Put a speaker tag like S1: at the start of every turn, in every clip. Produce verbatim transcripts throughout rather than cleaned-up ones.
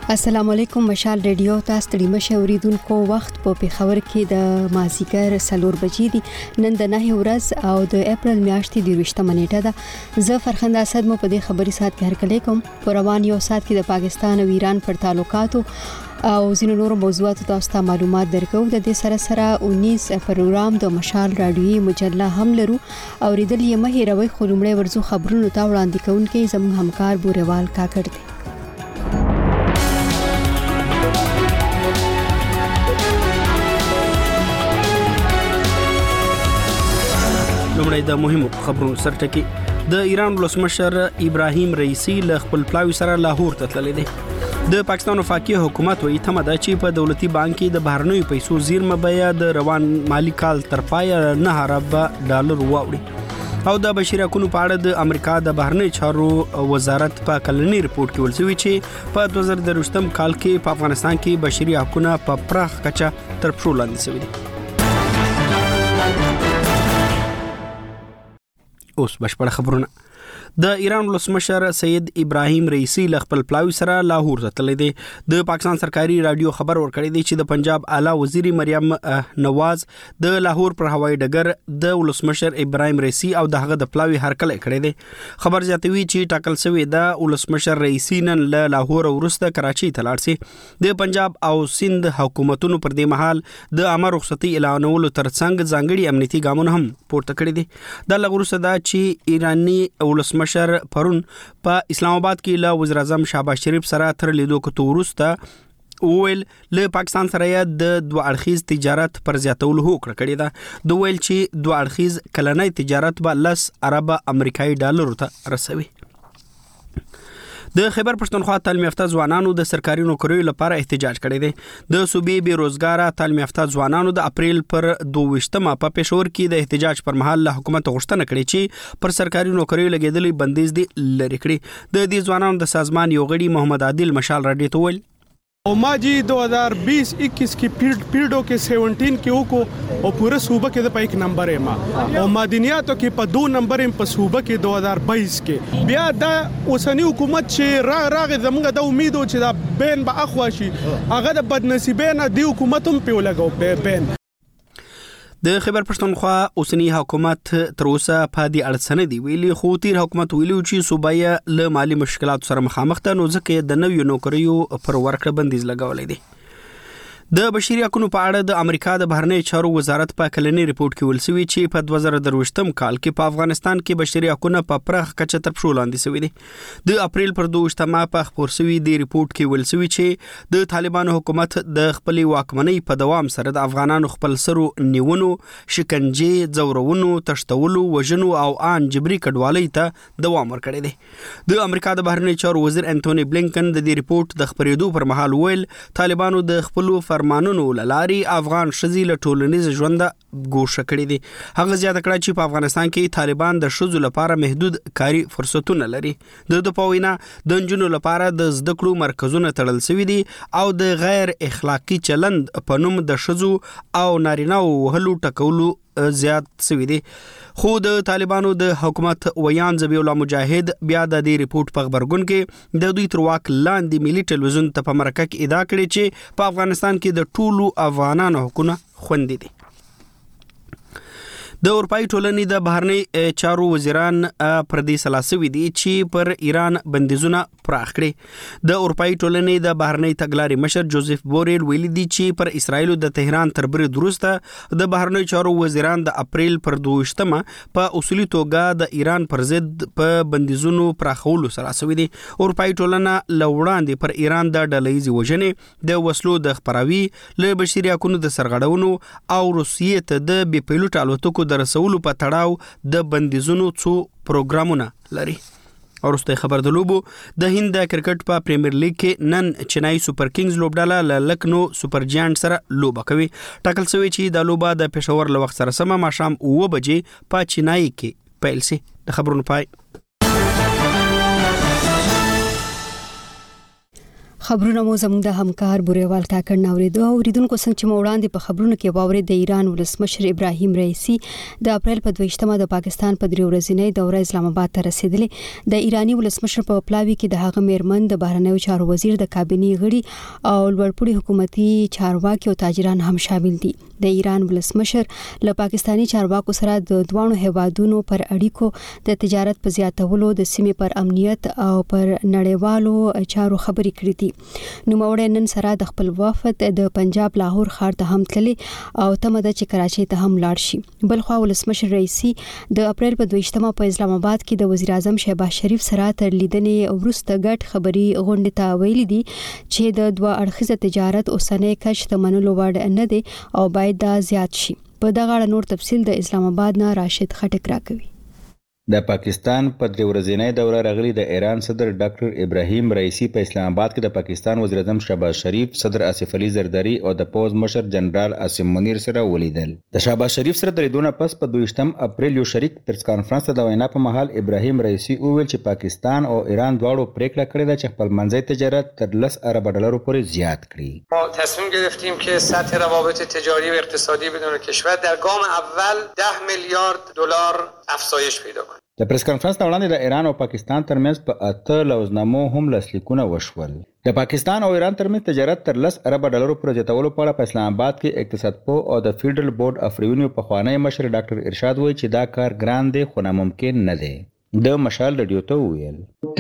S1: السلام علیکم مشال ریډیو تاسو ته مشه اوریدونکو وخت په پیښور کې د مازیګر سلور بجې دي نن د نه ورځ او د اپریل میاشتې د وشتمه نیټه ده زه فرخنده اسد مو په دې خبري سات کې هرکلی کوم په روان یو سات کې د پاکستان او ایران پر تعلقاتو او ځینو نورو موضوعاتو تاسو ته معلومات درکو د دې سره سره انیس پروګرام د مشال رادیوي مجله هم لرو او ریدل یې مه هیروي خو لومړی ورزو خبرونو ته وړاندې کوونکې زموږ همکار بوريوال کاکړ دی
S2: لومړی د مهمو خبرونو سرټکی د ایران ولسمشر ابراهیم رئیسی له خپل پلاوی سره لاهور ته تللی دی د پاکستان وفاقي حکومت وایي تمه ده چې په دولتي بانک کې د بهرنیو پیسو زیرمه بیه د روان مالی کال تر پایه نه ارب ډالر واوړي او د بشري حقوقو په اړه د امریکا د بهرنی چارو وزارت په کلنی رپورت کې ولسوي چې په دوه زره درویشتم کال کې په افغانستان کې بشري حقوقو په پراخ کچه تر پښو لاندې شوي دي. اوس بشپړ خبرونه د ایران ولسمشر سید ابراهیم رئیسی له خپل پلاوی سره لاهور ته تللی دی د پاکستان سرکاري رادیو خبر ورکړی دی چې د پنجاب اعلی وزیر مریم نواز د لاهور پر هوایي ډګر د ولسمشر ابراهیم رئیسی او دغه د پلاوی هرکلی کړی دی خبر زیاتوي چې ټاکل شوی د ولسمشر رئیسی نن له لاهور ورسته کراچي ته لاړ شي د پنجاب او سند حکومتونو پر دې مهال د امر رخصتي اعلانولو ترڅنګ ځانګړي امنیتي ګامونه هم پورته کړی دي د لغورسه دا چې ایرانی ولسمشر مشر پرون په اسلام آباد کې له وزیر اعظم شهباز شریف سره تر لیدو کتو وروسته ویل له پاکستان سره د دوه اړخیز تجارت پر زیاتولو هوکړه کړې ده د ویل چې دوه اړخیز کلنۍ تجارت به لس ارب امریکایي ډالرو ته رسوي. د خیبر پښتونخوا تعلیم یافته ځوانانو د سرکاري نوکریو لپاره احتجاج کړی دی د صوبې بیروزګاره تعلیم یافته ځوانانو د اپریل پر دوه ویشتمه په پېښور کې د احتجاج پر مهال له حکومت غوښتنه کړې چې پر سرکاري نوکریو لګیدلې بندیز دي لري کړی د دې ځوانانو د سازمان یو غړي محمد عادل مشال رادیو ته ویل
S3: और माँ जी दो हज़ार बीस इक्कीस की पीरियडों के सेवनटीन के को और पूरे सूबे के पे एक नंबर है माँ और मादनियातों के पर दो नंबर है पर सूबे के दो हज़ार बाईस के बिया दा उसनी हुकूमत से रा राग जमगा दा उम्मीद हो चला बैन बा अखवाशी अगर बदनसीबेन दी हुकूमतों पे लगाओ ban
S2: د خیبر پښتونخوا اوسنی حکومت تر اوسه په دې اړه څه نه دی ویلي خو تیر حکومت ویلي چې صوبایه له مالی مشکلاتو سره مخامخ ده نو ځکه د نویو نوکریو پر ورکړه بندیز لګولې دي. د بشري حقوقو په اړه د امریکا د بهرنی چارو وزارت په کلنی رپورت کې ولسوي چې په دوه زره درویشتم کال کې په افغانستان کې بشري حقوقو په پراخ کچه تر پښو لاندې شوي دي د اپریل پر دوه ویشتمه په خبر شوی دی رپورت کې ولسوي چې د طالبانو حکومت د خپل واکمنۍ په دوام سره د افغانانو خپل سرو نیونو شکنجه ځورونو تشتولو وژنو او ان جبري کډوالۍ ته دوام ورکړی دی د امریکا د بهرنی چارو وزیر انټونی بلینکن د دې رپورت د خبرېدو پر مهال ویل طالبانو د خپل فرمانونو لاري افغان شذي له ټولنیز ژوند ګوښه کړی دي هغه زیاته کړه چې په افغانستان کې طالبان د شذو لپاره محدود کاری فرصتونه لري د د پوینا د جنونو لپاره د زده کړو مرکزونه تړل شوی دي او د غیر اخلاقی چلند په نوم د شذو او نارینه وهلو ټکولو زیات شوی دي خو د طالبانو د حکومت ویان ذبیح الله مجاهد بیا د دې رپورت په خبرګون کې د دوی تر واک لاندې ملي ټلویزیون ته په مرکه کې ادعا کړې چې په افغانستان کې د ټولو افغانانو حقوقونه خوندي دي. د اروپאי ټولنې د بهرنی چارو وزیران پر دې سلاسوي دي چې پر ایران بندیزونه پراخ کړي د اروپאי ټولنې د بهرنی تګلارې مشر جوزف بوریل ویلي دي چې پر اسرایل د تهران تر برید وروسته د بهرنی چارو وزیران د اپریل پر دوه ویشتمه په اصولي توګه د ایران پر ضد په بندیزونو پراخولو سلاسوي دي اروپאי ټولنه لوړاندې پر ایران د ډلهیزې وژنې د وسلو د خپراوي له بشري حقوقو د سرغړونو او روسیې ته د بي پیلوټ الوتکو د رسولو په تړاو د بندیزونو څو پروګرامونه لري. ورسته خبر د لوبو د هند د کرکټ په پریمیر لیګ کې نن چنای سوپر کینګز لوبډاله له لکنو سوپر جاینټ سره لوبه کوي ټاکل شوی چې د لوبه د پېښور له وخت سره سم ماښام اوه بجې په چنای کې پیل شي. د خبرونو پای
S1: خبرونه مو زموږ د همکار بوریوال کاکړ نوریدو او ریدونکو څنګه چې وړاندې په خبرونو کې واوري د ایران ولسمشر ابراهیم رئیسی د اپریل په دویشتمه د پاکستان په درې ورځنۍ دوره اسلام آباد ته رسیدلې. د ایرانی ولسمشر په پلاوي کې د هغه میرمن د بهرنیو چارو وزیر د کابینې غړي او لوړپوړي حکومتي چارواکي او تاجران هم شامل دي. د ایران ولسمشر له پاکستانی چارواکو سره د دوه هیوادونو پر اړیکو د تجارت په زیاتولو د سیمې پر امنیت او پر نړیوالو چارو خبرې کړې دي. نوموړی نن سره د خپل وفد د پنجاب لاهور ښار ته هم تللی او تمه ده چې کراچۍ ته هم لاړ شي. بلخوا ولسمشر رئیسی د اپریل په دویشتمه په اسلام آباد کې د وزیر اعظم شهباز شریف سره تر لیدنې وروسته ګډ خبري غونډې ته ویلي دي چې د دوه اړخیزه تجارت اوسنۍ کچ ته منلو وړ نه دی او باید دا زیات شي. په دغه اړه نور تفصیل د اسلام آباد نه راشد خټک راکوي.
S4: د پاکستان په درې ورځنۍ دوره راغلي د ایران صدر ډاکټر ابراهیم رئیسی په اسلام آباد کې د پاکستان وزیر اعظم شهباز شریف، صدر آصف علي زرداری او د پوز مشر جنرال عاصم منیر سره ولیدل. د شهباز شریف سره د لیدونه پس په دویشتم اپریل یو شریک پریس کانفرنس ته د وینا په مهال ابراهیم رئیسی وویل چې پاکستان او ایران دواړو پریکړه کړې ده چې خپل منځي تجارت تر لس ارب ډالرو پورې زیات کړي.
S5: ما تصمیم گرفتیم که سطح روابط تجاری و اقتصادی بدون کشور در گام اول ده میلیارد دلار افزایش پیدا کنه.
S4: د پریس کانفرنس نه وړاندې د ایران او پاکستان ترمنځ په اته لوزنامو هم لاسلیکونه وشول. د پاکستان او ایران ترمنځ تجارت تر لس ارب ډالرو پورې زیاتولو په اړه په اسلام آباد کې اقتصاد پوه او د فیډرل بورډ اف ریونیو پخوانی مشر ډاکټر ارشاد وایي چې دا کار ګران دی خو ناممکن نه دی. د مشال رادیو ته ویل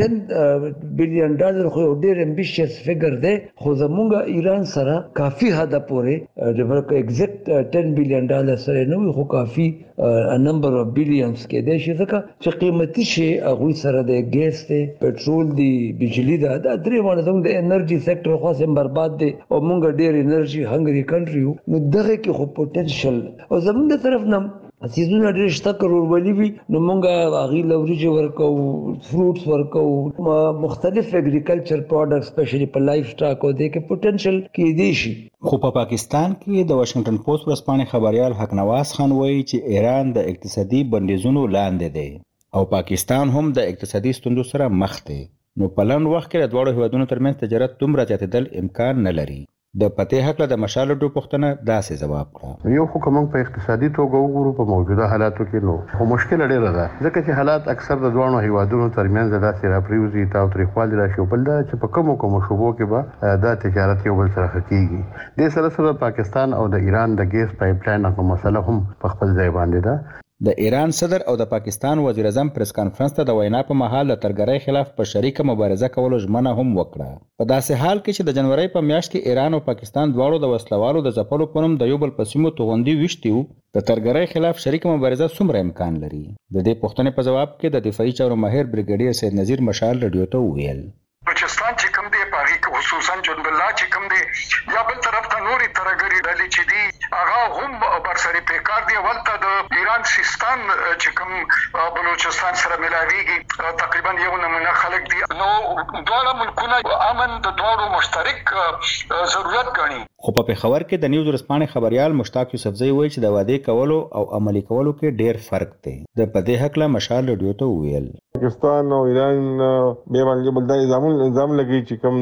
S6: ټن بلین ډالر خو ډیر امبیشس فګر دی خو زمونږ ایران سره کافي حد پورې د ورک ایگزیکټ ټن بلین ډالر سره نو خو کافي ا نمبر اف بلینز کې د شي ځکه چې قیمتي شي هغه سره د ګیس ته پټرول دی بجلی دا د درې باندې زموږ د انرژي سېکټر خو سم برباد دی او مونږ ډیر انرژي هنګري کنټری نو دغه کې خو پوتنشل او زموږ د طرف نه سیزونه ډېر شته کرورولي وي نو مونږ هغې لورجې ورکوو، فروټس ورکوو، مختلف اګریکلچر پروډکټس سپیشلی په لایف سټاک او دې کې پوټنشل کېدی شي.
S4: خو په پاکستان کې د واشنگټن پوسټ ورځپاڼې خبریال حق نواز خان وایي چې ایران د اقتصادي بندیزونو لاندې دی او پاکستان هم د اقتصادي ستونزو سره مخ دی نو په لنډ وخت کې د دواړو هیوادونو ترمنځ تجارت دومره زیاتېدل امکان نه لري. د پته حق له د مشال ډو پښتنه داسې جواب کړ.
S7: یو حکومت په اقتصادي توګه وګورو په موجوده حالاتو کې نو خو مشکل ډېر ده ځکه چې حالات اکثر د دوه هیوادونو ترمنځ داسې راپریوزي تاو تاریخوالي راشي بل دا چې په کومو کومو شوبو کې به دا تجارت یو بل سره کیږي. د سره سره پاکستان او د ایران د ګیس پایپ لاین په مسله هم په خپل ځای باندې ده.
S4: د ایران صدر او د پاکستان وزیر اعظم پریس کانفرنس ته د وینا په مهال د ترګرۍ خلاف په شریکه مبارزه کولو ژمنه هم وکړه. په داسې حال کې چې د جنوري په میاشت کې ایران او پاکستان دواړو د وسلوالو د ځپلو په نوم د یو بل په سیمو توغندي ویشتي وو، د ترګرۍ خلاف شریکه مبارزه څومره امکان لري؟ د دې پوښتنې په جواب کې د دفاعي چارو ماهر بریګیډیر سید نذیر مشال رادیو ته وویل
S8: بلوچستان چې کوم دی په هغې کې خصوصا جنوب الله چې کوم دی یا بل طرف ته نورې ترګرې ډلې چې دي هغه هم برسري پیکار دی. ولته د ایران سیستان چې کوم بلوچستان سره ملاویږي تقریبا یو نمونه خلک دي نو دواړه ملکونه امن د دواړو مشترک ضرورت ګڼي.
S4: خو په پېښور کې د نیوز ورځپاڼې خبریال مشتاق یوسفزئی وایي چې د وعدې کولو او عملي کولو کې ډېر فرق دی. د په دې هکله مشال رادیو ته وویل
S9: پاکستان او ایران به باندې بل د نظام نظام لګي چې کوم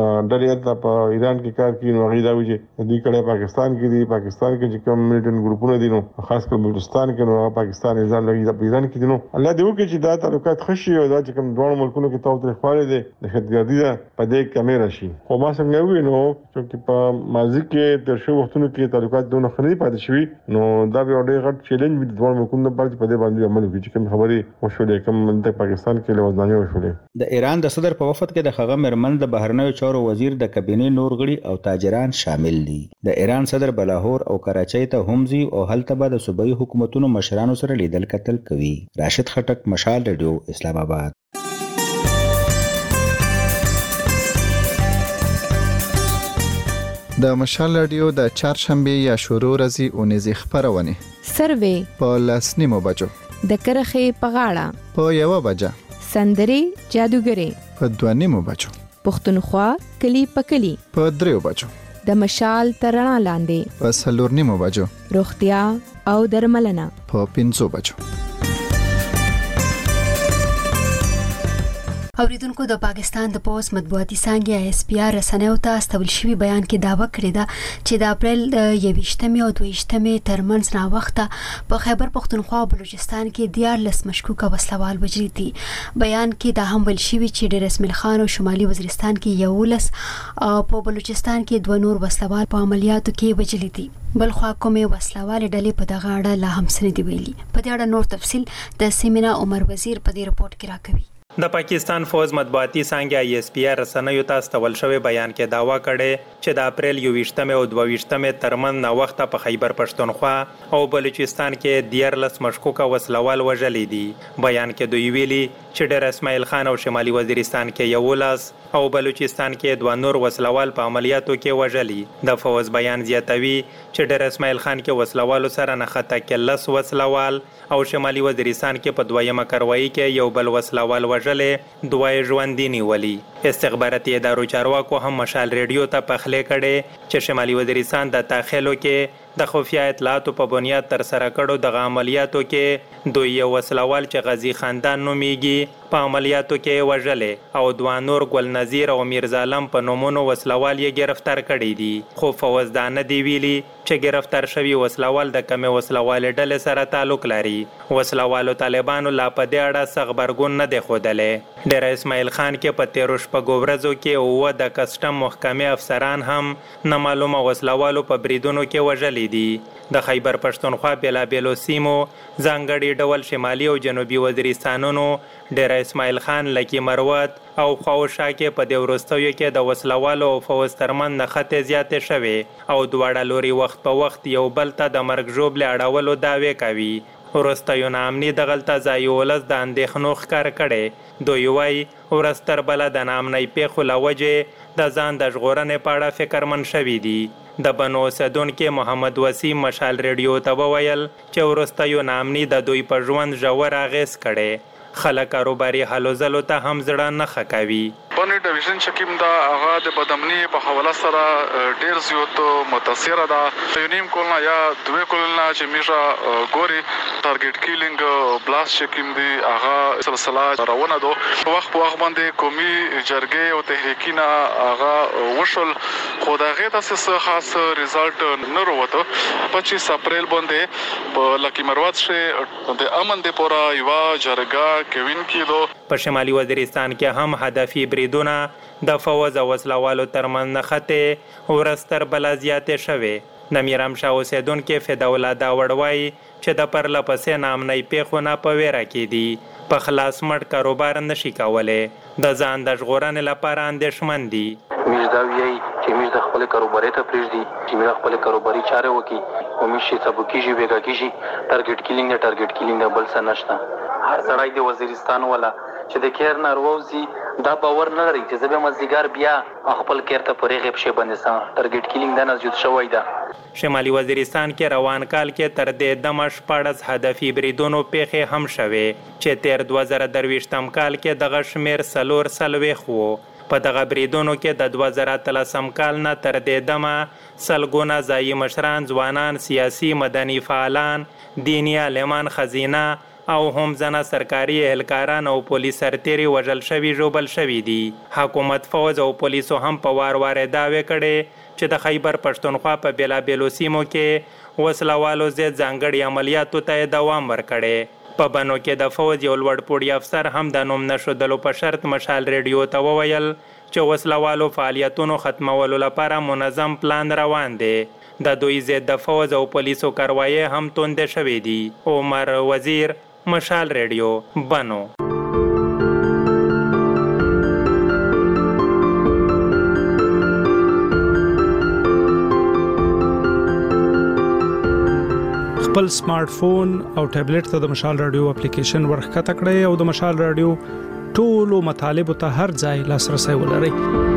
S9: ډېر په ایران کې کار کوي نو هغه دا وایي چې دوی کله پاکستان کې دي پاکستان کې چې کوم ملیټن ګروپونه دي نو خاص کر بلوچستان کې نو پاکستان نظام لګي د ایران کې دي نو الله دې وکړي چې دا تعلقات خشي او دا چې کوم دوه ملکونو کې تاو تاریخوالي دي د خدګردي ده په دې کیمرا شي. خو ما څنګه وی نو چې په ماضي کې تر شو وختونو کې تعلقات دونه خنري پاتې شوي نو دا به ډېر غټ چیلنج وي د دوه ملکونو لپاره په دې باندې عمل وکړي چې کوم خبرې وشولې کوم د پاکستان کې لوزنامې وشولې.
S4: د ایران د صدر په وفد کې د هغه مرمن د بهرنیو چارو وزیر د کابینې نور غړي او تاجران شامل دي. د ایران صدر بلاهور او کراچۍ ته هم ځي او هلته به د صوبایي حکومتونو مشرانو سره لیدل کتل کوي. راشد خټک، مشال رادیو، اسلام آباد.
S10: د مشال رادیو د چهارشنبه یا شروع ورځې اونیزې خبرونه
S11: سروې
S10: په لسنیمو بجو
S11: د کرخې په غاړه
S10: په یو بجه
S11: سندري جادوګري
S10: په دوانیمو بجو
S11: پښتونخوا کلی په کلی
S10: په دریو بجو
S11: د مشال ترنا لاندې
S10: په سلورنیمو بجو
S11: روغتیا او درملنه
S10: په پنځو بجو.
S1: اوریدونکو د پاکستان د پوز مطبوعاتي څانګې اس پی آر رسنیو ته استول شوی بیان کې داوا کړی ده چې د اپریل د یویشتمې او دویشتمې ترمنځ نا وخته په خیبر پختونخوا او بلوچستان کې دیارلس مشکوکه وسلوال وژلي دي. بیان کې دا هم ویل شوی چې ډیر اسماعیل خان او شمالي وزیرستان کې یولس او په بلوچستان کې دوه نور وسلوال په عملیاتو کې وژلي دي. بل خو کومه وسلوال ډلې په دغه اړه لا هم څه نه دی ویلي. په دې اړه نور تفصیل د سیمینا عمر وزیر په دې رپورت کې راکوي.
S12: د پاکستان فوج مطبوعاتي څانګه ای اس پی آر رسنیو ته استول شوی بیان کې داوا کړي چې د اپریل یویشتمې او دویشتمې ترمن نا وخته په خیبر پښتونخوا او بلوچستان کې دیارلس مشکوکه وسلوال وژلي دي. بیان کې دوی ویلي چې ډیر اسماعیل خان او شمالي وزیرستان کې یولس او بلوچستان کې دوه نور وسلوال په عملیاتو کې وژلي. د فوج بیان زیاتوي چې ډیر اسماعیل خان کې وسلوالو سره نه خطا کې لس وسلوال او شمالي وزیرستان کې په دویمه کاروایی کې یو بل وسلوال وژلې دوه ژوندۍ نیولي. استخباراتي ادارو چارواکو هم مشال ریډیو ته پخلې کړي چې شمالي وزیرستان د تاخلو کې د خفیه اطلاعاتو په بنیاد تر سره کړو د عملیاتو کې دوی یو وسلوال چې غازی خاندان نومیږي په عملیاتو کې وژلې او دوه نور ګل نذیر او میرزا علم په نومونو وسلوال یې گرفتار کړي دي. خو فوج دا نه دی ویلي چې گرفتار شوی وسلوال د کومه وسلوال ډلې سره تعلق لري. وسلوالو طالبانو لا په دې اړه څه خبرګون نه دی ښودلی. ډیر اسماعیل خان کې په تیرو شپږو ورځو کې اووه د کسټم محکمې افسران هم نه معلومه وسلوالو په بریدونو کې وژلي دي. د خیبر پښتونخوا بېلابېلو سیمو ځانګړي ډول شمالي او جنوبي وزیرستانونو ډیر اسماعیل خان لکي مروت او خواوشا کې په دې وروستیو کې د وسلوالو او فوج ترمن نښتې زیاتې شوې او دواړه لوري وخت په وخت یو بل ته د مرګ ژوبلې اړولو دعوې کوي. وروستیو نامني دغلته ځای ولس د اندېښنو ښکار کړی. دوی وایي ورځ تر بله د ناامنۍ پیښو له وجې د ځان د ژغورنې په اړه فکرمند شوي دي. د بنو اوسیدونکي محمد وسیم مشال ریډیو ته وویل چې وروستیو ناامني د دوی په ژوند ژور اغېز کړی. خلک کاروباري هلو ځلو ته هم زړه نه ښه کوي.
S13: بني ډیویژن چې کوم دا هغه د بدامني په حواله سره ډیر زیات متاثره ده. یو نیم کولنا یا دوه کولنا چې میژه ګوري ټارګټ کیلینګ بلاست چې کوم دی هغه سلسله روانه ده. په وخت په وخت باندې قومي جرګې او تحریکونه هغه وشول خو دا غي تاسو خاص ریزلټ نه وروته. پچیس اپریل باندې په لکی مروت شه د امن د پورا یو جرګه کوین کیدو.
S12: په شمالي وزیرستان کې هم هدفي بریدونه د فوج او وسلوالو ترمنځ نښتې ورځ تر بله زیاتې شوې. د میرامشاه اوسیدونکي فداالله داوړ وایي چې د پرله پسې ناامنۍ پیښو نه په ویره کې دي. په خلاص مټ کاروبار نشي کولی. د ځان د ژغورنې لپاره اندېښمن دي.
S14: موږ دا وایي چې موږ د خپل کاروباري ته پرېږدي چې موږ خپل کاروباري چارې وکړي او موږ چې څه کېږي بیګا کېږي ټارګټ کیلینګ نه ټارګټ کیلینګ نه بل څه نشته. هر سړی د وزیرستان ولا چې د کیر نارووزي دا باور نه لري چې زبې مزګار بیا خپل کیر ته پرې غیب شي باندې سم ټارګټ کیلینګ د نزجود شوی ده.
S12: شمالي وزیرستان کې روان کال کې تر دې دمه شپاړس هدفي بریدونو پیښې هم شوې چې تیر دوه زره درویشتم کال کې دغه شمیر څلور څلوېښت و. په دغه بریدونو کې د دوه زره اتلسم کال نه تر دې دمه سلګونه ځایي مشران، ځوانان، سیاسي مدني فعالان، دیني عالمان، خزینه او هم ځنه سرکاري اهلکاران او پولیس سرتیري وژل شوي ژوبل شوي دي. حکومت، فوج او پولیسو هم په وار وار دعوې کړې چې د خیبر پښتونخوا په بېلابېلو سیمو کې وسلوالو ضد ځانګړي عملیاتو ته دوام ورکړی. په بنو کې د فوج یو لوړ پوړي افسر هم د نوم نښودلو په شرط مشال ریډیو ته وویل چې وسلوالو فعالیتونو ختمولو لپاره منظم پلان روان دی. د دوی ضد د فوج او پولیسو کاروایي هم توندې شوې دي. عمر وزیر، مشال ریډیو، بنو.
S3: خپل سمارټ فون او ټابلیټ ته د مشال رادیو اپلیکیشن ورښکته کړئ او د مشال رادیو ټولو مطالبو ته هر ځای لاسرسي ولرئ.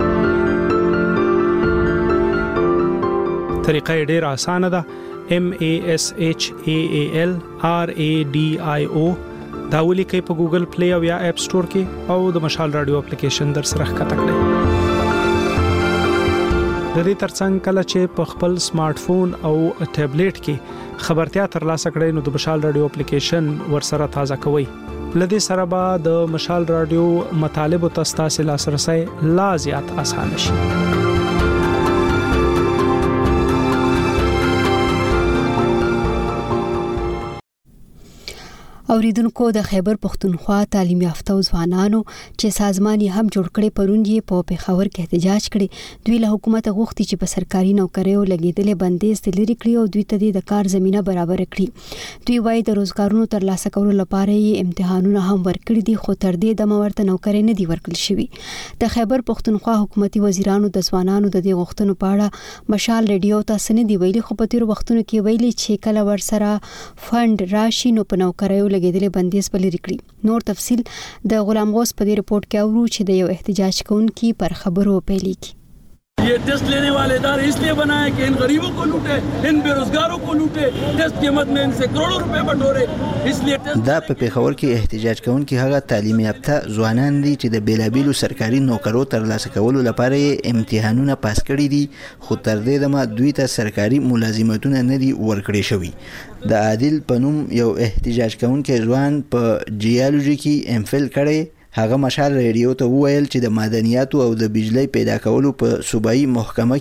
S3: طریقه ډېره اسانه ده. M A S H A A L R A D I O دا ولیکئ په ګوګل پلی او یا اپ سٹور کې او د مشال رادیو اپلیکیشن در سره ښکته کړئ. د دې ترڅنګ کله چې په خپل سمارټ فون او ټابلیټ کې خبرتیا ترلاسه کړئ نو د مشال رادیو اپلیکیشن ورسره تازه کوئ لدې سره به د مشال رادیو مطالب او تاسو لاسرسي لا زیات اسانه شي.
S1: اوریدونکو د خیبر پختونخوا تعلیم یافته ځوانانو چې سازمان یې هم جوړ کړي پروندي په پیښور کې احتجاج کړي. دوی له حکومت غوښتي چې په سرکاري نوکریو لګیدلې بندیز لري کړي او دوی ته د کار زمينه برابر کړي. دوی وايي د روزګارونو ترلاسه کولو لپاره یې امتحانونه هم ورکړي دي خو تر دې د مورته نوکری نه دی ورکړل شوی. د خیبر پختونخوا حکومتي وزیرانو د ځوانانو د دې غوښتنو په اړه مشال ریډیو ته سن دی ویلي خو په تیر وختونو کې ویلي چې کله ورسره فند راشي نو په نوکریو لګیدلې بندیز بلری کړي. نور تفصیل د غلام غوث په دې رپورت کې اورو چې د یو احتجاج کوونکي پر خبرو پیلي کی.
S15: ये टेस्ट लेने वाले इदारे इसलिए बनाए कि इन गरीबों को लूटे, इन बेरोजगारों को लूटे, टेस्ट के मद में इनसे करोड़ों रुपए बटोरे. इसलिए
S16: دا په پیښور کې احتجاج کوونکي هغه تعلیم یافته ځوانان دي چې د بیلابیلو سرکاري نوکرو ترلاسه کولو لپاره امتحانونه پاس کړي دي خو تر دې دمه دوی ته سرکاري ملازمتونه نه دي ورکړي شوي. د عادل پنوم یو احتجاج کوونکی ځوان په جیالوجي کې ام فل کړي. هغه مشال ریډیو ته وویل چې د معدنیاتو او د بجلی پیدا کولو په صوبایي محکمه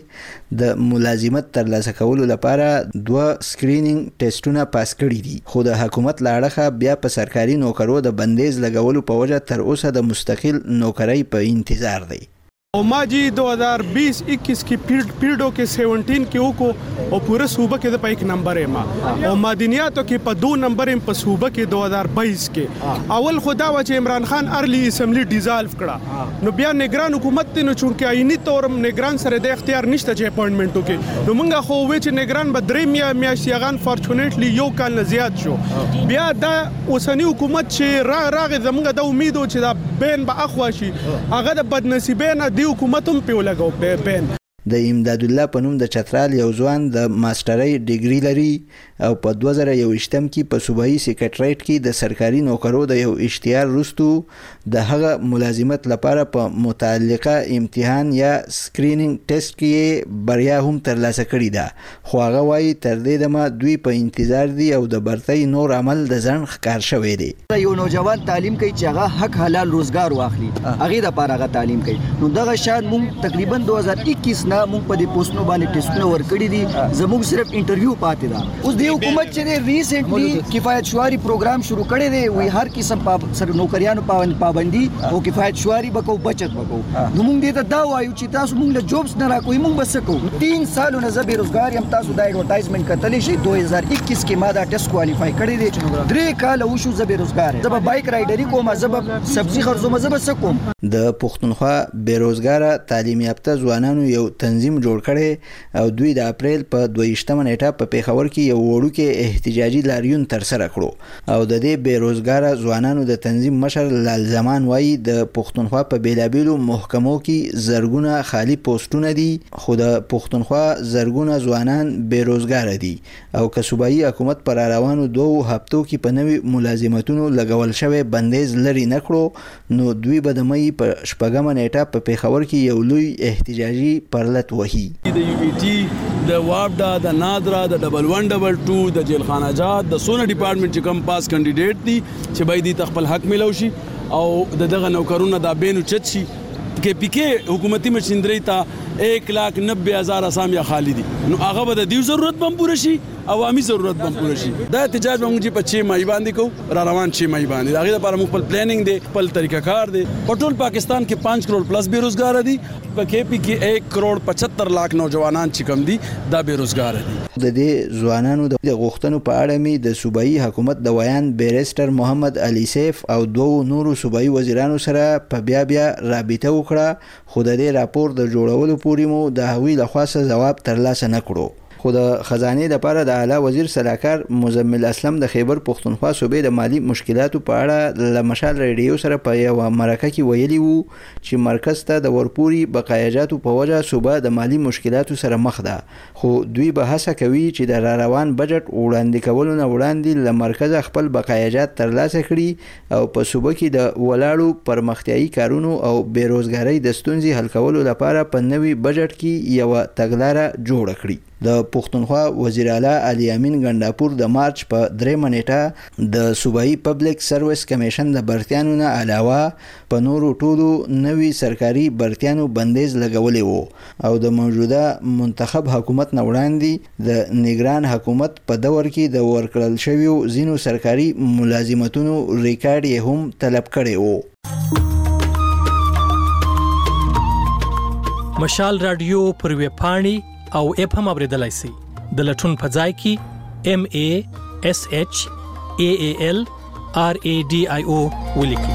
S16: کې د ملازمت ترلاسه کولو لپاره دوه سکرینینګ ټیسټونه پاس کړي دي خو د حکومت له اړخه بیا په سرکاري نوکرو د بندیز لګولو په وجه تر اوسه د مستقل نوکرۍ په انتظار دی.
S3: और माँ जी दो हज़ार बीस इक्कीस की फील्ड फील्डों के सेवनटीन के को और पूरे सूबे के तो एक नंबर है माँ और मादनियातों के पर दो नंबर है पर सूबे के दो हज़ार बाईस के अवल खुदा वचे Imran Khan early assembly dissolve करा नो बिया निगरान हुकूमत ने चूंकि आईनी तौर निगरान सर दे इख्तियार निश्चित चे अपॉइंटमेंटों के नो मंगा खो वे चे निगरान बदरे मिया मिया सियागान फॉर्चुनेटली यो काल नजियात शो बिया दा उसनी हुकूमत चे रा राग जमंगा दा उम्मीद हो चे दा बेन बा अखवाशी अगर दा बदनसीबेना دی حکومت هم په لګاو په بین.
S16: د امداد الله په نوم د چترال یو ځوان د ماسترۍ ډیګري لري او په دوه زره یوویشتم کې په صوبایي سیکریټریټ کې د سرکاري نوکرو د یو اشتهار وروسته د هغه ملازمت لپاره په متعلقه امتحان یا سکرینینګ ټیسټ کې بریا هم ترلاسه کړې ده خو هغه وايي تر دې دمه دوی په انتظار دي او د برتۍ نور عمل د ځان ښکار شوی دی.
S17: یو نوجوان تعلیم کوي چې هغه حق حلال روزګار واخلي هغه د پاره هغه تعلیم کوي نو دغه شان مونږ تقریبا دو هزار اکیس نه مونږ په دې پوسټونو باندې ټیسټونه ورکړي دي زموږ صرف انټرویو پاتې ده. اوس د حکومت چې ریسنټلی کفایت شواري پروګرام شروع کړی دی وی هر قسم سر نوکریانو پابندي او کفایت شواري بکو بچت بکو نو موږ دې ته دا وایو چې تاسو موږ له جوبس نه راکوي موږ بس کو تین سالونه زه بیروزګار یم تاسو دا ایډورټایزمنت کتلی شي دو هزار اکیس کې ما دا ټیسټ کوالیفای کړی دی چې درې کال وشو زه بیروزګار یم زه به بایک رایډري کوم زه به سبزي خرڅوم زه به څه کوم.
S16: د پښتونخوا بیروزګار تعلیم یافته ځوانانو یو تنظیم جوړ کړي او دوی د اپریل په دویشتمه نیټه په پیښور کې یو وړوکی احتجاجي لاریون تر سره کړو او د دې بیروزګار ځوانانو د تنظیم مشر لال زمان وایي د پښتونخوا په بیلابیلو محکمو کې زرګونه خالی پوسټونه دي خو د پښتونخوا زرګونه ځوانان بیروزګار دي او که صوبایي حکومت پر روانو دوه هفتو کې په نوي ملازمتونو لګول شوی بندیز لري نه کړو نو دوی به د مې په شپږمه نیټه په پیښور کې یو لوی احتجاجي پرلط وهي.
S15: د یو بي ټي د وابډا د نادرا د ډبل ون ډبل ټو د جیل خانه جات د سونه ډپارټمنټ چې کم پاس کینډیډیټ دي چې باید د خپل حق ملو شي او د دغه نوکرونو د بینو چت شي کې پی کې حکومتي مشندري ته एक लाख नब्बे हजार اسامي خالی دي نو هغه به د دې ضرورت بم پوره شي عوامي ضرورت بم پوره شي. دا احتجاج موږ چې په چھ مای باندې کو را روان چھ مای باندې هغه لپاره موږ خپل پلانینګ دی خپل طریقہ کار دی. په ټول پاکستان کې پانچ کروڑ پلس بیروزګار دي په کې پی کې एक کروڑ पचहत्तर लाख نوجوانان چې کم دي دا بیروزګار دي.
S16: د دې ځوانانو د غوښتنو په اړه می د صوبایي حکومت د ویان بیرستر محمد علي سیف او دوه نورو صوبایي وزیرانو سره په بیا بیا رابطه وکړه خو د دې راپور د جوړولو پورې مو د هغوی لخوا څه جواب ترلاسه نه کړو. خو د خزانه لپاره د اعلی وزیر صلاحکار مزمل اسلم د خیبر پختونخوا صوبې د مالی مشکلاتو په اړه ل مشال ریډیو سره په یو مرکه کې ویلي وو چې مرکز ته د ورپوري بقایجاتو په وجه صوبه د مالی مشکلاتو سره مخ ده خو دوی به هڅه کوي چې د را روان بجټ وړاندې کولو نه وړاندې ل مرکز خپل بقایجات ترلاسه کړي او په صوبه کې د ولاړو پرمختیايي کارونو او بیروزګاری د ستونزې حل کولو لپاره په نوي بجټ کې یو تګلارې جوړ کړي. د پښتونخوا وزیر اعلی علي امین ګنداپور د مارچ په درېمه نیټه د صوبایي پبلک سرویس کمیشن د برتیانو نه علاوه په نورو ټولو نوي سرکاري برتیانو بندیز لګولې وو او د موجوده منتخب حکومت نه وړاندې د نگران حکومت په دور کې د ورکړل شویو ځینو سرکاري ملازمتونو ریکارډ یې هم طلب کړی وو.
S18: مشال رادیو پر ویب پاڼې او اپ هم اوریدلای شئ. د لټون په ځای کې ام ای اس ایچ ای ای ال آر ای ډي آی او ولیکئ.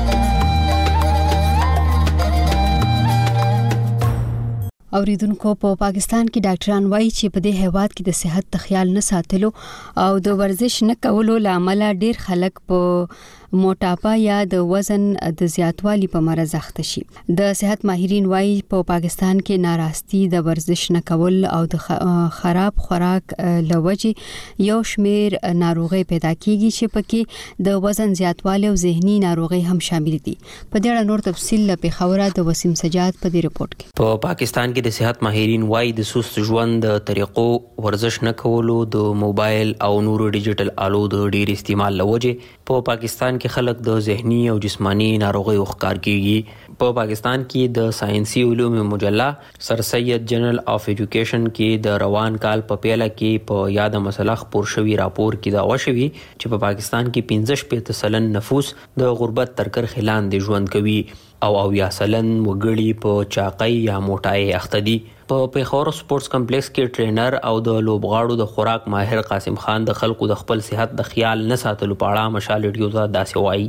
S1: اوریدونکو په پاکستان کې ډاکټران وایي چې په دې هیواد کې د صحت د خیال نه ساتلو او د ورزش نه کولو لامل ډیر خلک په موټاپا یا د وزن د زیاتوالي په مرز اخته شي. د صحت ماهرین وایي په پاکستان کې ناراستی د ورزش نه کول او د خراب خوراک لوجې یو شمیر ناروغي پیدا کیږي چې پکې د وزن زیاتوالی او ذهني ناروغي هم شامل دي. په دې اړه نور تفصیل له پیښوره د وسیم سجاد په دې رپورت کې.
S19: په پاکستان کې د صحت ماهرین وایي د سست ژوند د طریقو، ورزش نه کولو، د موبایل او نورو ډیجیټل آلو د ډیر استعمال لوجې په پاکستان کې خلک د ذهني او جسمانی ناروغیو ښکار کیږي. په پاکستان کې د ساينسي علوم مجله سر سید جنرل اف ایجوکیشن کې د روان کال په پیله کې په یاد مسله خبر شوی راپور کې دا وشوي چې په پاکستان کې پنځه شپږ سلن نفوس د غربت تر کرښې لاندې ژوند کوي او اویا سلن وګړي په چاقۍ یا موټای اخته دي. په پیښور سپورتس کمپلیکس کې ټرینر او د لوبغاړو د خوراک ماهر قاسم خان د خلکو د خپل صحت د خیال نه ساتلو په اړه مشال ریډیو ته داسې وایي.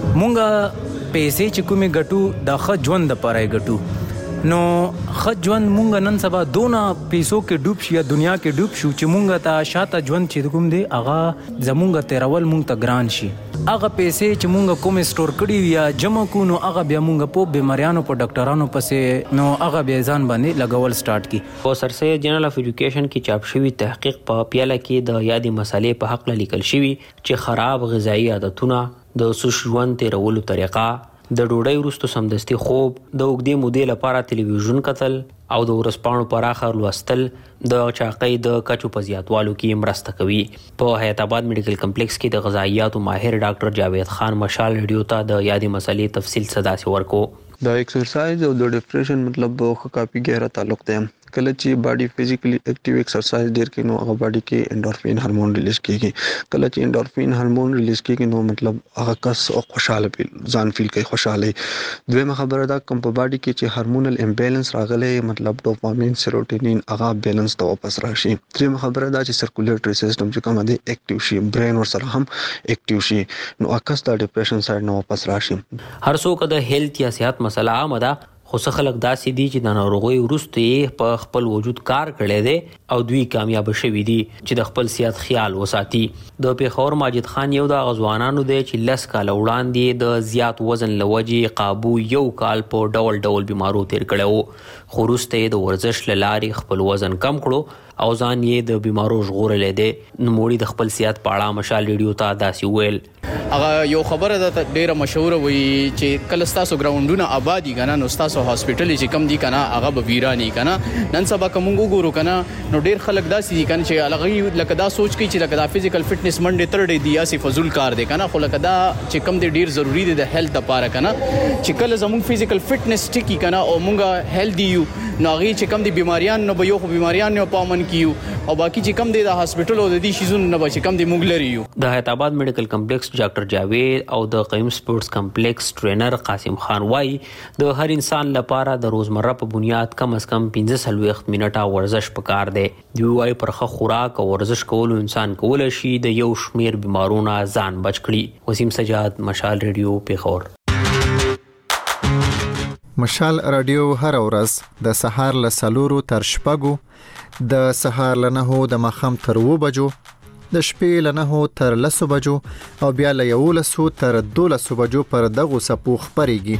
S20: مونږه پیسې چې کومې ګټو د ښه ژوند لپاره یې ګټو، نو ښه ژوند مونږ نن سبا دونه پیسو کې ډوب شو یا دنیا کې ډوب شو چې مونږ ته شاته ژوند چې کوم دی هغه زمونږ تیرول مونږ ته ګران شي. هغه پیسې چې مونږ کوم سٹور کړی یا جمع کو نو هغه بیا مونږ په بیماریانو په ډاکټرانو پسې نو هغه بیا ځان باندې لګول سٹارټ کی.
S19: په سر سید جنرل اف ایجوکیشن کې چاپ شوی تحقیق په پیاله کې د یادې مسلې په حق لیکل شوی چې خراب غذایی عادتونه، د سوش ژوند تیرولو طریقه، د ډوډۍ وروسته سمدستي خوب، د اوږدې مودې لپاره تلویزیون کتل او د ورځپاڼو پراخه لوستل د چاقۍ د کچو په زیاتوالو کې مرسته کوي. په حیات آباد میډیکل کمپلیکس کې د غذایاتو ماهر ډاکټر جاوید خان مشال ریډیو ته د یادې مسلې تفصیل صداسي ورکو.
S21: د ایکسرسایز او د ډیپریشن مطلب خو کافي ګهره تعلق دی. کله چې باډي فزیکلی اکټیو ایکسرسایز ډیر کینو هغه باډي کې انډورفین هورمون ریلیز کیږي. کله چې انډورفین هورمون ریلیز کیږي نو مطلب هغه کس خوشاله فیل ځان فیل کوي خوشاله. دویمه خبره دا کوم په باډي کې چې هورمونل امبیلنس راغلی مطلب ډوپامین سیروټونین هغه بیلنس ته واپس راشي. دریمه خبره دا چې سرکولیټری سیستم چې کوم دی اکټیو شي، برین ور سره هم اکټیو شي، نو اکس د ډیپریشن سایډ نه واپس راشي.
S19: هر څوک د هیلث یا صحت مسله عامه ده، خو څه خلک داسې دي چې د ناروغۍ وروسته یې په خپل وجود کار کړی دی او دوی کامیاب شوي دي چې د خپل صحت خیال وساتي. د پیښور ماجد خان یو د غزوانانو دی چې لس کاله وړاندې د زیات وزن له وجې قابو یو کال په ډول ډول بیمارو تیر کړی و، خو وروسته یې د ورزش له لارې خپل وزن کم کړو او ځان یې د بیمارو ژغورلی دی. نوموړي د خپل صحت په اړه مشال ریډیو ته داسې وویل.
S22: هغه یو خبره ده ډیره مشهوره وي چې کله ستاسو ګراوندونه آبادی کنه نو ستاسو هاسپټل چې کم دي کنه هغه به ویرانی کنه. نن سبا کوم وګورو کنه نو ډیر خلک داسې دي کنه چې الګي لکه دا سوچ کوي چې لکه دا فزیکل فټنس منډه تر ډې دی اسی فزول کار دی کنه، خو لکه دا چې کم دی ډیر ضروری دی د هیلث لپاره کنه. چې کله زموږ فزیکل فټنس ټکی کنه او مونږه هیلدی یو نو هغه چې کم دی بیماریان نو به یو خو بیماریان نه پامن کیو او باقی چې کم دی د هاسپټل او د دې شیزون نه به چې کم دی مونږ لري یو.
S19: د حیات آباد میډیکل کمپلیکس ډاکټر جاوید او د قیم سپورتس کمپلیکس ټرینر قاسم خان وایي د هر انسان لپاره د روزمره په بنیاد کم از کم پنځه څلوېښت منټه ورزش پکار دی. دوی وایي پر ښه خوراک او ورزش کولو انسان کولی شي د یو شمیر بیمارونو ځان بچ کړي. وسیم سجاد، مشال ریډیو، پیښور.
S10: مشال رادیو هر ورځ د سهار له څلورو تر شپږو، د سهار له نهو د ماښام تر اووه بجو، د شپې له نهو تر لسو بجو او بیا له یولسو تر دولسو بجو پر دغو څپو خپرېږي.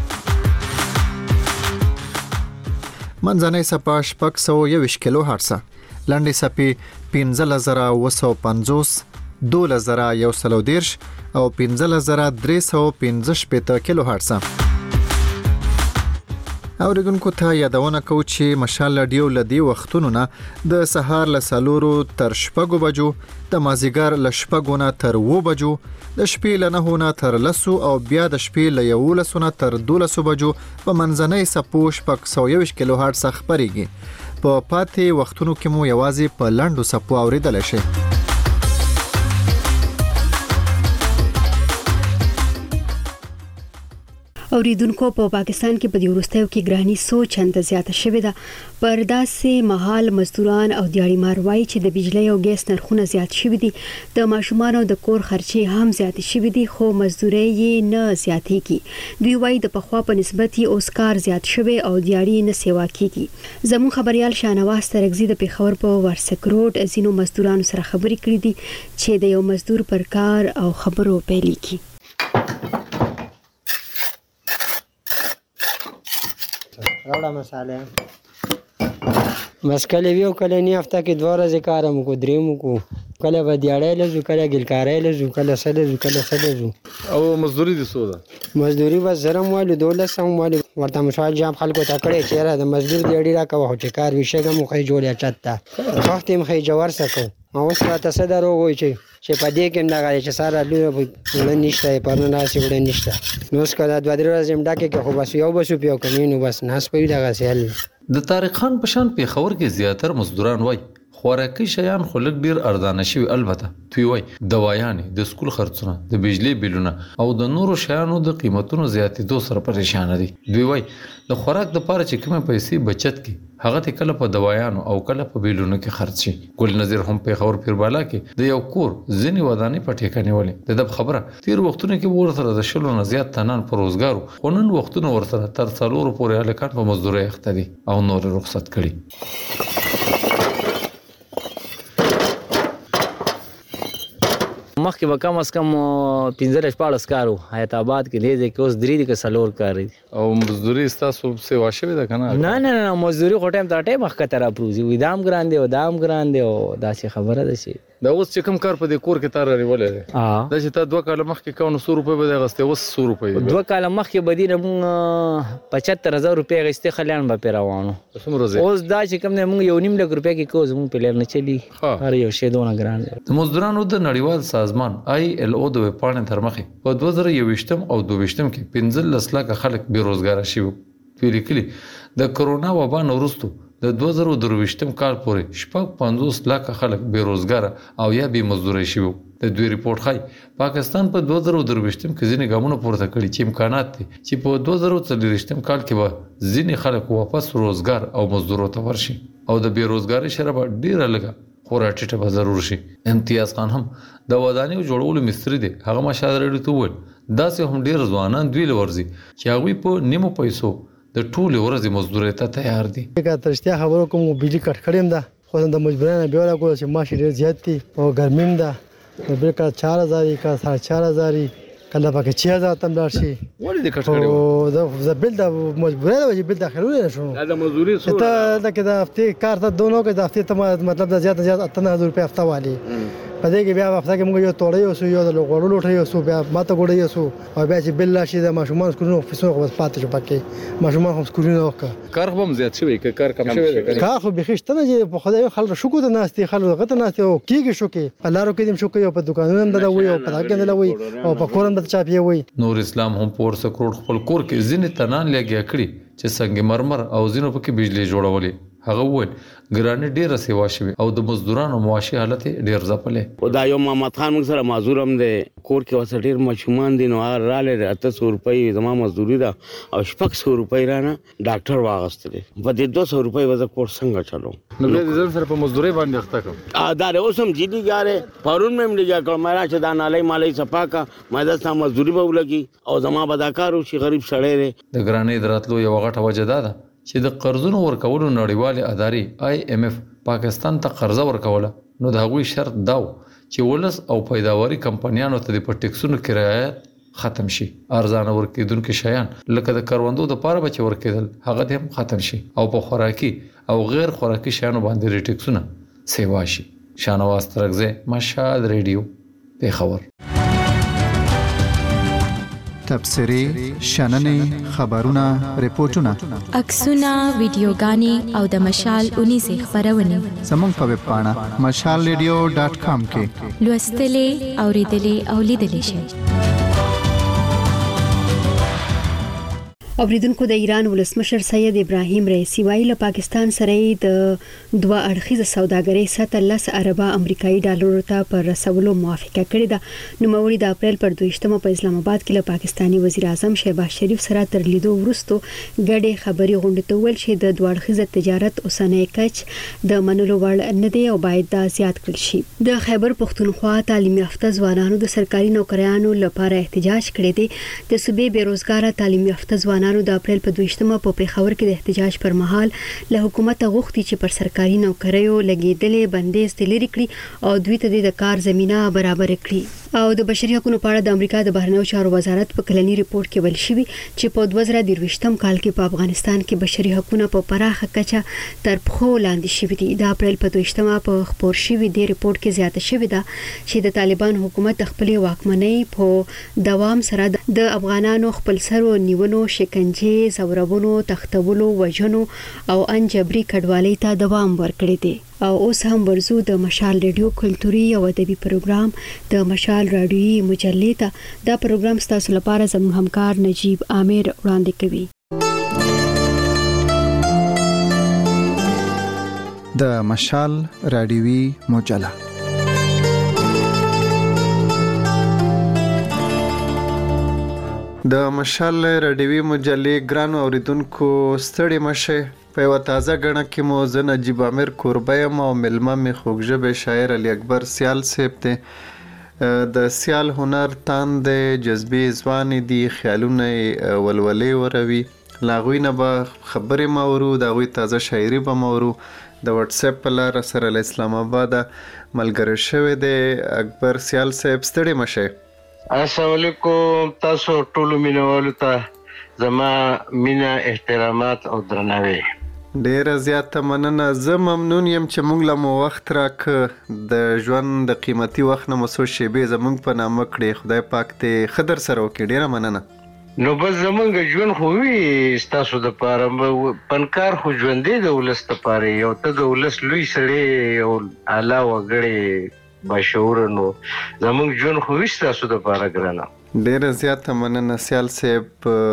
S10: منځنۍ څپه شپږ سوه یوویشت کیلو هرڅه، لنډې څپې پنځلس زره اووه سوه پنځوس، دولس زره یو سل او دېرش او پنځلس زره درې سوه پنځه شپېته کیلو هرڅه. اوریدونکو ته یادونه کوم چې مشال رادیو لدی وختونو نه د سهار له سلورو تر شپږو بجو، د مازیګر له شپږو نه تر اوو بجو، د شپې له نهو نه تر لسو او بیا د شپې له یولسو نه تر دولسو بجو په منځنۍ څپو شپږ سوه یوویشت کیلو هرټز خپرېږي. په پاتې وختونو کې مو یوازې په لنډو څپو اورېدلی شئ.
S1: اوریدونکو په پا پاکستان کې په دې وروستیو کې ګرانی څو چنده زیاته شوې ده. پر داسې مهال مزدوران او دیاړي وایي چې د بجلی او ګیس نرخونه زیات شوي دي. د ماشومان او د کور خرچې هم زیاتې شوي دي، خو مزدوري یې نه زیاتېږي. دوی وایي د پخوا په نسبت یې اوس کار زیات شوی او دیاړي نه سیوا کیږي. زموږ خبريال شاهنواز ترکزي د پیښور په ورسک روډ ازینو مزدورانو سره خبرې کړې دي چې د یو مزدور پر کار او خبرو پیل کی.
S2: راوړه مساله بس کله ویو کله نه هفته کې دوه ورځې کارم کو دریم کو کله به دیاړی لزو کله ګلکارای لزو کله سل لزو کله سل لزو.
S5: او مزدوري دي سودا
S2: مزدوري بس زرم والو دولس سم والو ورته مشال جام خلکو ته کړی چیرې د مزدور دیاړي را کوه چې کار ویشه مو خې جوړه چاته وخت یې مخې جوړ سکو. او اوس راته څه درو وای چې چې په دې کې نه غواړي چې ساره لوی وړ نشته پرونه ناسي وړ نشته. نو څنګه د دوه درې ورځې مډا کې خو بس یو بسو پیو کمینو بس ناس په دغه سیل.
S23: د طارق خان پشان پیښور کې زیاتره مزدوران وای خوراکي شیان خو لږ ډیر ارزانه شوي، البته دوی وای دوايانې، د سکول خرڅونه، د بجلی بیلونه او د نورو شیانو د قیمتونو زیاتېدو سره پریشان دي. دوی وای د خوراک د پاره چې کومه پیسې بچت کی هغه ته کله په دوايانو او کله په بیلونو کې خرڅ شي. ګل نظیر هم پیښور پیربالا کې د یو کور ځینی ودانې په ټیکه نیولې. د خبره تیر وختونه کې ورسره د شلو نه زیات تنان پر روزګارو، خو نن وختونه ورسره تر څلورو پورې الکان په مزدوري اخته دي او نور رخصت کړي.
S24: مخکې به کم از کم پنځه شپاړس کارو حیات آباد کې دی چې اوس درې دي که څلور کار دي.
S5: او مزدوري ستاسو سیوا شوې ده که نه؟
S24: نه نه نه مزدوري خو ټایم تر ټایم مخکې راپروزي وي دام ګران دی او دام ګران دی او داسې خبره ده چې
S5: دا اوس چې کوم کار په دې کور کې تا رانیولی دی دا چې تا دوه کاله مخکې کوو نو څو روپۍ به دې اخیستې اوس څو روپۍ
S24: دوه کاله مخکې به دي نه مونږ پچهتر هزار روپۍ اخیستې خلیان به پرې روانو. اوس دا چې کوم دی مونږ یو نیم لک روپۍ کې کوو زمونږ پلیر نه چلي هر یو شی دونه ګران دی.
S23: د مزدورانو د نړیوال سازمان آی ایل او د ویبپاڼې تر مخې په دوه زره یوویشتم او دوه ویشتم کې پنځلس لکه خلک بېروزګاره شوي. دوی لیکلي د کرونا وبا نه وروستو د دوه زره درویشتم کال پورې شپږ پنځوس لکه خلک بېروزګاره او یا بې مزدوري شوي. د دوی ریپورت ښایي پاکستان په دوه زره درویشتم کې ځینې ګامونه پورته کړي چې امکانات دي چې په دوه زره څلوېښتم کال کې به ځینې خلک واپس روزګار او مزدورو ته ورشي او د بېروزګارۍ شرح به ډېره لږه خورا ټیټه به ضرور شي. امتیاز خان هم د ودانیو جوړولو مستري دی. هغه مشال رډي ته وویل داسې هم ډېر ځوانان دوی له ورځي چې هغوی په نیمو پیسو د ټولې ورځې مزدورۍ ته تیار دي.
S2: که رښتیا خبرو کوم بجلي کټ کړی یم ده خو د مجبورانه بیا راکړو چې معاش ډېر زیات دي او ګرمي هم ده نو بیا کله چار هزار وي کله ساړه چار هزار وي کله پکې چھ هزار ته هم لاړ شي.
S5: ولې دې کټ کړی
S2: و زه بل د مجبورۍ د وجې بل داخلولی نه شوم.
S5: دا د مزدوري څو
S2: ته دلته د هفتې کار ته دونه وکړې د هفتې ته مطلب د زیات نه زیات اته نه هزار روپۍ هفته والي. په دې کې بیا هفته کې موږ یو توړی یوسو یو د غوړو لوټی یوسو بیا ماته ګوډی یوسو او بیا چې بل راشي د ماشومان سکولونو فیسونه خو بس پاتې شو پکې ماشومان هم سکولونه وکړه.
S5: کار خو هم زیات شوی که کار کم شوی دی؟
S2: کار خو بیخي شته نه چې په خدای خلک شکو ته ناست دي خلک هغه ته ناست دي او کېږي شوکې په لارو کې دې هم شوکې او په دوکانونو هم دده وي او په هغه کې دده وي او په کور هم دده چاپیې وي.
S23: نور اسلام هم په ورسک روډ خپل کور کې ځینې تنان لګیا کړي چې سنگ مرمر او ځینو پکې بجلی جوړولې. هغه وویل ګراني ډیره سیوا شوي او د مزدورانو معاشي حالت ډیر ځپلې.
S25: او دا یو محمد خان موږ سره معذور هم دی کور کې وسه ډیر ماشومان دي نو هغه راغلی اته سوه روپۍ زما مزدوري ده او شپږ سوه روپۍ رانه ډاکټر واغستلې په دې دوه سوه روپۍ به زه کور څنګه چلوم.
S5: نو بیا دې ځان سره په مزدورۍ باندې اخته کړم.
S25: دا دی اوس هم جدي ګارې پرون مې هم لګیا کړم ما راشه دا نالۍ مالۍ صفا کړه ما دا ستا مزدوري به ولګي او زما به دا کار وشي غریب سړی دی.
S23: د ګرانۍ د راتلو یوه غټه وجه دا ده چې د قرضونو ورکولو نړیوالې ادارې آی ایم ایف پاکستان ته قرضه ورکوله نو د هغوی شرط دا و چې ولس او پیداواري کمپنیانو ته د په ټیکسونو کې رعایت ختم شي. ارزانه ورکېدونکي شیان لکه د کروندو دپاره به چې ورکېدل هغه دې هم ختم شي او په خوراکي او غیر خوراکي شیانو باندې ټیکسونه سیوا شي. شاهنواز ترکزی، مشهد ریډیو، پیښور.
S10: تبصرې شننې خبرونه ریپورتونه
S4: عکسونه ویډیوګانې او د مشال اونیزه خبرونه
S10: زموږ په ویب پاڼه مشال ریډیو ډاټ کام کې
S4: لوستلې اوریدلې او لیدلې شئ.
S1: اوریدونکو د ایران ولسمشر سید ابراهیم رئیسی وایي له پاکستان سره د دوه اړخیزه سوداګرۍ سطح لس اربه امریکایي ډالرو ته پر رسولو موافقه کړې ده. نوموړي د اپریل پر دویشتمه په اسلام آباد کې له پاکستاني وزیر اعظم شهباز شریف سره تر لیدو وروسته ګډې خبري غونډه ته ویل چې د دوه اړخیزه تجارت اوسنۍ کچ د منلو وړ نه دی او باید دا زیات کړل شي. د خیبر پختونخوا تعلیم یافته ځوانانو د سرکاري نوکریانو لپاره احتجاج کړی دی. د صوبې بیروزګار تعلیم یافته ځوانانو د اپریل په دویشتمه په پیښور کې د احتجاج پر مهال له حکومت غوښتي چې پر سرکاري نوکریو لګیدلې بندیز لري کړي او دوی ته د کار زمينه برابر کړي. او د بشري حقوقو په اړه د امریکا د بهرنیو چارو وزارت په کلنی ریپورت کې ویل شوی چې په دوه زره درویشتم کال کې په افغانستان کې بشري حقوقو په پراخه کچه تر پخو لاندې شوی دي. د اپریل په دویشتمه په خبر شوی دی ریپورت کې زیاته شوی ده چې د طالبان حکومت خپل واکمنۍ په دوام سره د افغانانو خپل سرو نیونو شکنجه زورونو تختولو وجنو او ان جبري کډوالۍ ته دوام ورکړی دی. او اوس هم ورزو د مشال ریډیو کلتوري او ادبي پروګرام د مشال رادیوي مجلې ته دا پروګرام ستاسو لپاره زموږ همکار نجیب عامر وړاندې کوي.
S10: د مشال رادیوي مجله د مشال رادیوي مجلې ګرانو اوریدونکو ستړي مشه. په یو تازه غړنه کې مو زه نجیب عامر کوربیم او ملما می خوږژبه شاعر علي اکبر سیال صاحب ته د سیال هنر تاند جذبې ځوان دي خیالونه ولولې وروي لاغوی نه به خبرې مورو دا غوي تازه شاعري به مورو د واتس اپ په لار سره له اسلام آباد ملګری شوی دی. اکبر سیال صاحب ستړي مشه.
S6: السلام علیکم تاسو ټول مینوالو ته زما مینا احترامات او درناوی.
S10: ډیره زیاته مننه. زه ممنون یم چې موږ له مو وخت راک د ژوند د قیمتي وخت نه مسو شیبې زموږ په نامه کړې. خدای پاک ته خدر سره وکړي. ډیره مننه.
S6: نو بس زمونږ ژوند خو وي ستاسو د پاره پنکار خو ژوندې د ولس د پاره یو ته د ولس لوی سړی او اعلی وګړي بشعور نو زمونږ ژوند خو وي ستاسو د پاره ګرانه.
S10: ډیره زیاته مننه سیال صاحب.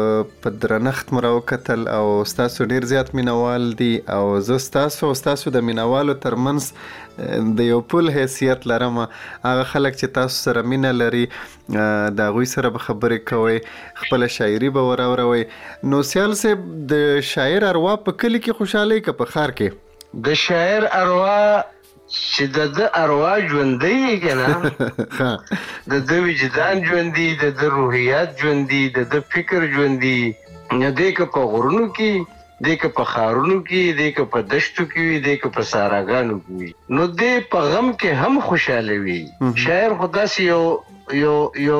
S10: په درنښت مو راوکتل او ستاسو ډیر زیات مینوال دي او زه ستاسو او ستاسو د مینوالو ترمنځ د یو پل حیثیت لرم. هغه خلک چې تاسو سره مینه لري د هغوی سره به خبرې کوئ خپله شاعري به وراوروئ. نو سیال صاحب د شاعر اروا په کلي کې خوشحالۍ که په ښار کې؟
S6: د شاعر اروا چې د د اروا ژوندۍ کنه د د وجدان ژوندۍ د د روحیات ژوندۍ د د فکر ژوندۍ نه دی که په غرونو کې دی که په ښارونو کې دی که په دشتو کې وي دی که په صحراګانو کې وي نو دی په غم کې هم خوشحاله وي. شاعر خو داسې یو یو یو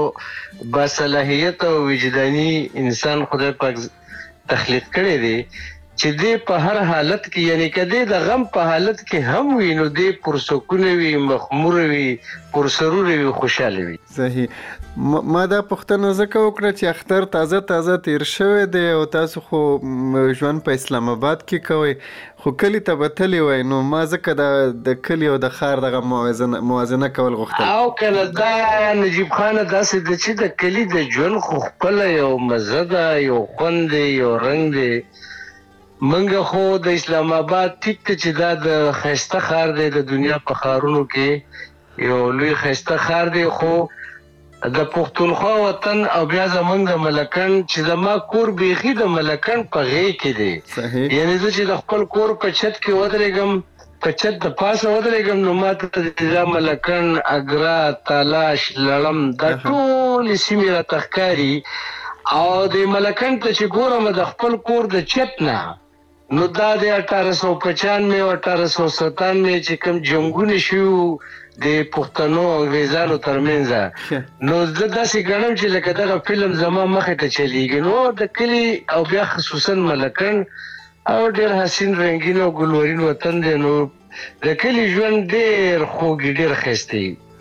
S6: باصلاحیت او وجداني انسان خدای پاک تخلیق کړی دی چې دی په هر حالت کې یعنی که دی د غم په حالت کې هم وي نو دی پرسکونه وي مخمور وي پرسرور وي خوشحاله وي.
S10: صحیح. ما دا پوښتنه ځکه وکړه چې اختر تازه تازه تیر شوی دی او تاسو خو ژوند په اسلام آباد کې کوئ خو کلي ته به تللی وای نو ما ځکه د کلي او د ښار دغه موازنه کول غوښتل.
S6: او کنه دا نجیب خانه داسې ده چې د کلي د ژوند خو خپله یو مزه ده یو خوند دی یو رنګ دی. منګه خو د اسلام آباد ټیک ته چې دا د ښایسته ښار دی د دنیا په ښارونو کې یو لوی ښایسته ښار دی خو د پښتونخوا وطن او بیا زمونږ د ملکن چې زما کور بیخي د ملکن په غې کې دی. یعنی زه چې د خپل کور په چت کې ودرېږم په چت د پاسه ودرېږم نو ما ته د ملکن اګرا تالاش لړم دا ټولې سیمې راته ښکاري او د ملکن ته چې ګورم د خپل کور د چت نه نو دا د اٹھارہ سو پچانوے او اٹھارہ سو ستانوے چې کوم جنګونه شو د پښتنو او انګریزانو ترمنځ نو زه داسې ګڼم چې لکه دغه فلم زما مخې ته چلیږي. نو د کلي او بیا خصوصا ملکن او ډېر حسین رنګین او ګلورین وطن دی نو د کلي ژوند ډېر خوږ ډېر ښایسته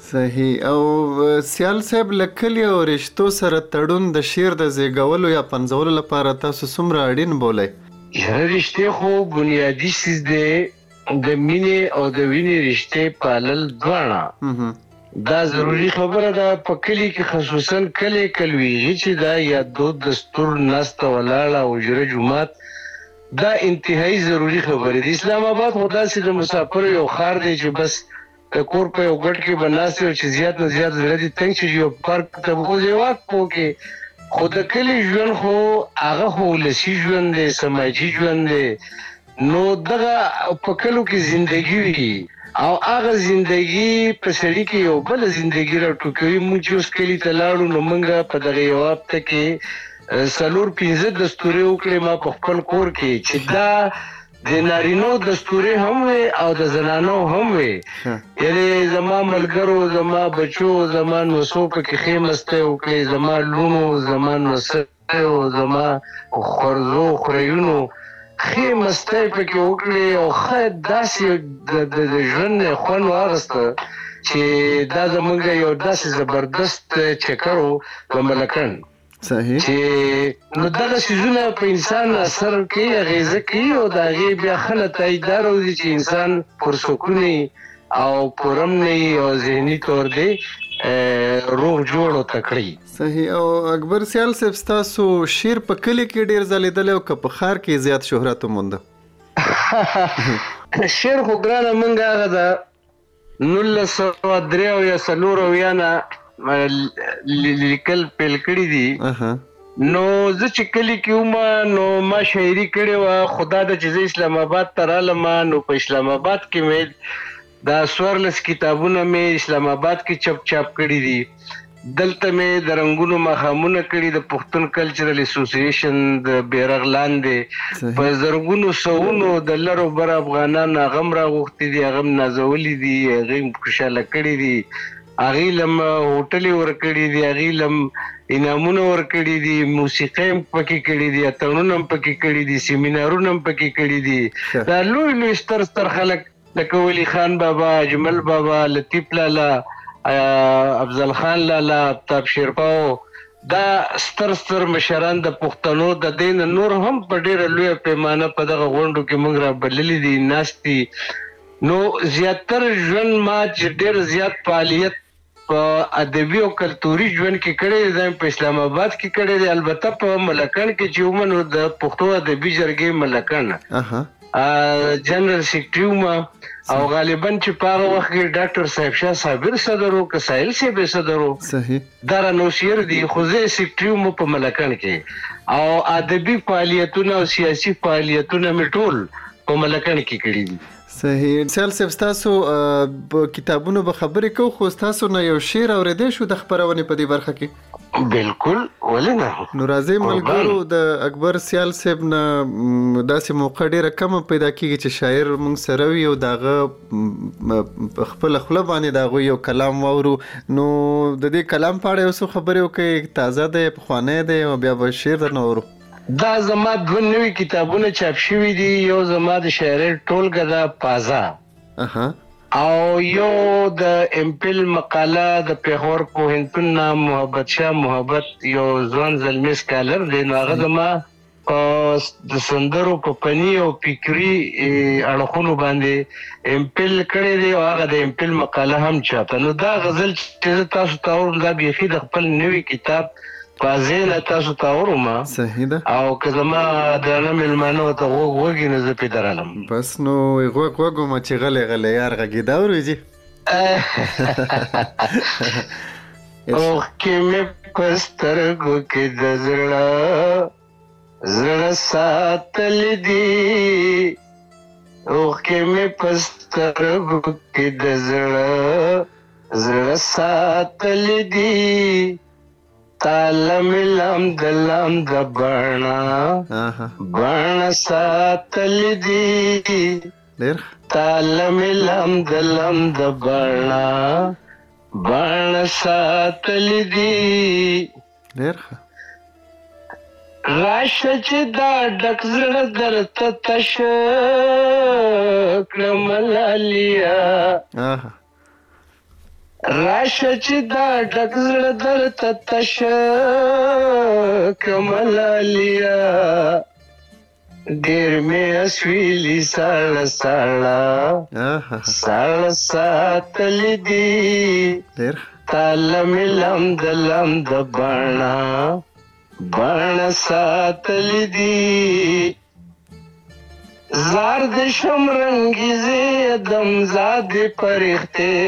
S10: صحیح. او سیال صاحب لکلی او رشتو سره تړون د شیر د زیږولو یا پنځولو لپاره تاسو څومره اړین بولئ؟
S6: یاره رشتې خو بنیادي څیز دی، د مینې او د وینې رشتې پالل دواړه دا ضروری خبره ده. په کلي کې خصوصا کلی کلویږي چې دا یا دود دستور ناسته ولاړه او اجره جومات دا انتهایی ضروری خبره ده. اسلام آباد خو داسې د مسافر یو ښار دی چې بس د کور په یو ګټ کې به ناست یو چې زیات نه زیات زړه دې تنګ شي یو پارک ته به خو واک پوکې. خو د کلي ژوند خو هغه خو ولسي ژوند دی، سماجي ژوند دی. نو دغه په کلو کې زندگی وي او هغه زندگی په سړي کې یو بل زندگی راټوکوي. موږ چې اوس کلي ته لاړو نو موږ په دغه یو هفته کې څلور پنځه دستورې وکړې ما په خپل کور کې چې دا د نارینو دستورې هم وي او د زنانو هم وي. یعنې زما ملګرو، زما بچو، زما نوسو پکې ښې مستۍ وکړې، زما لونو، زما نوسیو، زما خورزو خوریونو ښې مستۍ پکې وکړې او ښه داسې د ژوند نه خوند واخیسته چې دا زموږ یو داسې زبردست چکر و په ملکن
S10: صحیح
S6: چې نو دغه څیزونه په انسان اثر کوي، اغیزه کوي او د هغې بیا ښه نتایج دا راوځي چې انسان پرسکون او پرم نه او ذهني طور دی روغ جوړ او تکړه.
S10: صحیح. او اکبر سیال صاحب ستاسو شعر په کلي کې ډېر ځلېدلی او که په ښار کې زیات شهرت ومونده؟
S6: شعر خو ګرانه موږ هغه د نولس سوه درې اویا څلور اویا نه لیکل پیل کړي دي. نو زه چې کلي کې وم نو ما شاعري کړې وه. خدا د چې زه اسلام آباد ته رالم نو په اسلام آباد کې مې دا څوارلس کتابونه مې اسلام آباد کې چپ چاپ کړي دي. دلته مې د رنګونو ماښامونه کړي د پښتون کلچرل اسوسییشن د بیرغ لاندې په زرګونو سوونو د لرو بر افغانان هغه هم راغوښتي دي، هغه هم نازولي دي، هغې هم خوشحاله کړي دي، هغې لم هوټلې ورکړي دي، هغې لم انعامونه ورکړي دي، موسیقۍ هم پکې کړي دي، اتڼونه هم پکې کړي دي، سیمینارونه هم پکې کړي دي. دا لوی لوی ستر ستر خلک لکه ولی خان بابا، اجمل بابا، لطیف لالا، افضل خان لالا، آفتاب شیرپاو، دا ستر ستر مشران د پښتنو د دین نور هم په ډیره لوی پیمانه په دغه غونډو کې موږ را بللي دي، ناست دي. نو زیاتر ژوند ما چې ډیر زیات فعالیت په ادبي او کلتوري ژوند کې کړی دی په اسلام آباد کې کړی دی. البته په ملکن کې چې وم نو د پښتو ادبي جرګې ملکن جنرال سیکرټري وم او غالبا چې په هغه وخت کې ډاکټر صاحب شاه صابر صدر و که ساحل صاحب صدر و دا رانو شعر دي. خو زه سیکرټري وم په ملکن کې او ادبي فعالیتونه او سیاسي فعالیتونه مې ټول په ملکن کې کړي دي.
S10: صحیح. سیال صاحب ستاسو په کتابونو به خبرې کوو خو ستاسو نه یو شعر اورېدی شو د خپرونې په دې برخه کې؟
S6: بالکل، ولې نه.
S10: نو راځئ ملګرو د اکبر سیال صاحب نه داسې موقع ډېره کمه پیدا کېږي چې شاعر موږ سره وي او د هغه په خپله خوله باندې د هغوی یو کلام واورو. نو د دې کلام په اړه یو څه خبرې وکړئ، تازه دی، پخوانی دی او بیا به شعر درنه اورو.
S6: دا زما دوه نوي کتابونه چاپ شوي دي. یو زما د شاعرۍ ټولګه ده پازا او یو د امپل مقاله د پیښور پوهنتون نه محبت شاه محبت یو ځوان زلمی سکالر دی. نو هغه زما د سندرو په فني او فکري اړخونو باندې امپل کړی دی او هغه د امپل مقاله هم چاپه. نو دا غزل چې زه تاسو ته اورم دا بیخي د خپل نوي کتاب فازیل تاسو ته اورم.
S10: صحیح ده.
S6: او که زما درانه مېلمانه ورته غوږ وږي نو زه پرې درالم.
S10: بس نو غوږ غوږ وم چې غلی غلی یار غږېده اورېږي.
S6: اوښکې مې په سترګو کې د زړه زړه ساتلې دي، اوښکې مې په سترګو کې د زړه زړه ساتلې دي، تاله مې لم د لم د بڼه بڼه ساتلې دي، تاله مې لم د لم د بڼه بڼه ساتلې دي.
S10: ډېر ښه.
S6: راشه چې دا ډک زړه درته تش کړم لالیا، راشه چې دا ډک زړه درته تشه کملالیا ډېر مې اسویلي ساړه ساړه ساړه ساتلې دي تاله مې لمد لمد بڼه بڼه ساتلې دي زار د شمرنګیزې دم زادې پرښتې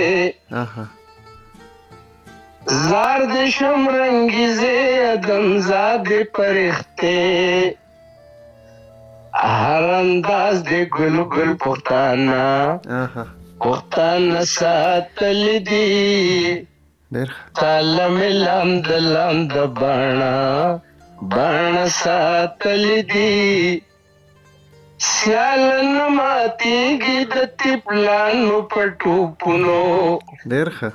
S6: زار د شمرنګیزې دم زادې پرښتې هر انداز د ګل ګل پښتانه پښتانه ساتلې دي تاله مې لمد لمد بڼه بڼه ساتلې دي سیالن ماتیږي د تپلانو په ټوپونو
S10: ډېر ښه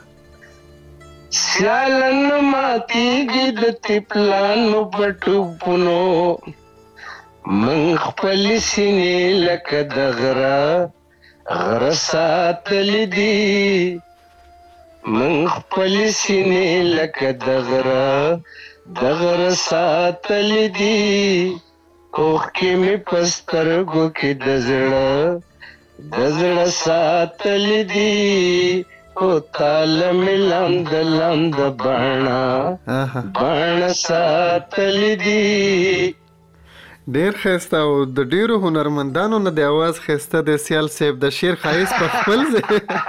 S6: سیالن ماتیږي د تپلانو په ټوپونو من خپل سینې لکه د غره غره ساتلې دي من خپل سینې لکه د غره د غره ساتلې دي اوښکې مې په سترګو کې د زړه د زړه ساتلې دي او تاله مې لمد لمد بڼه بڼه ساتلې دي.
S10: ډېر ښایسته او د ډېرو هنرمندانو نه د اواز ښایسته د سیال صاحب د شعر ښایست په خپل ځای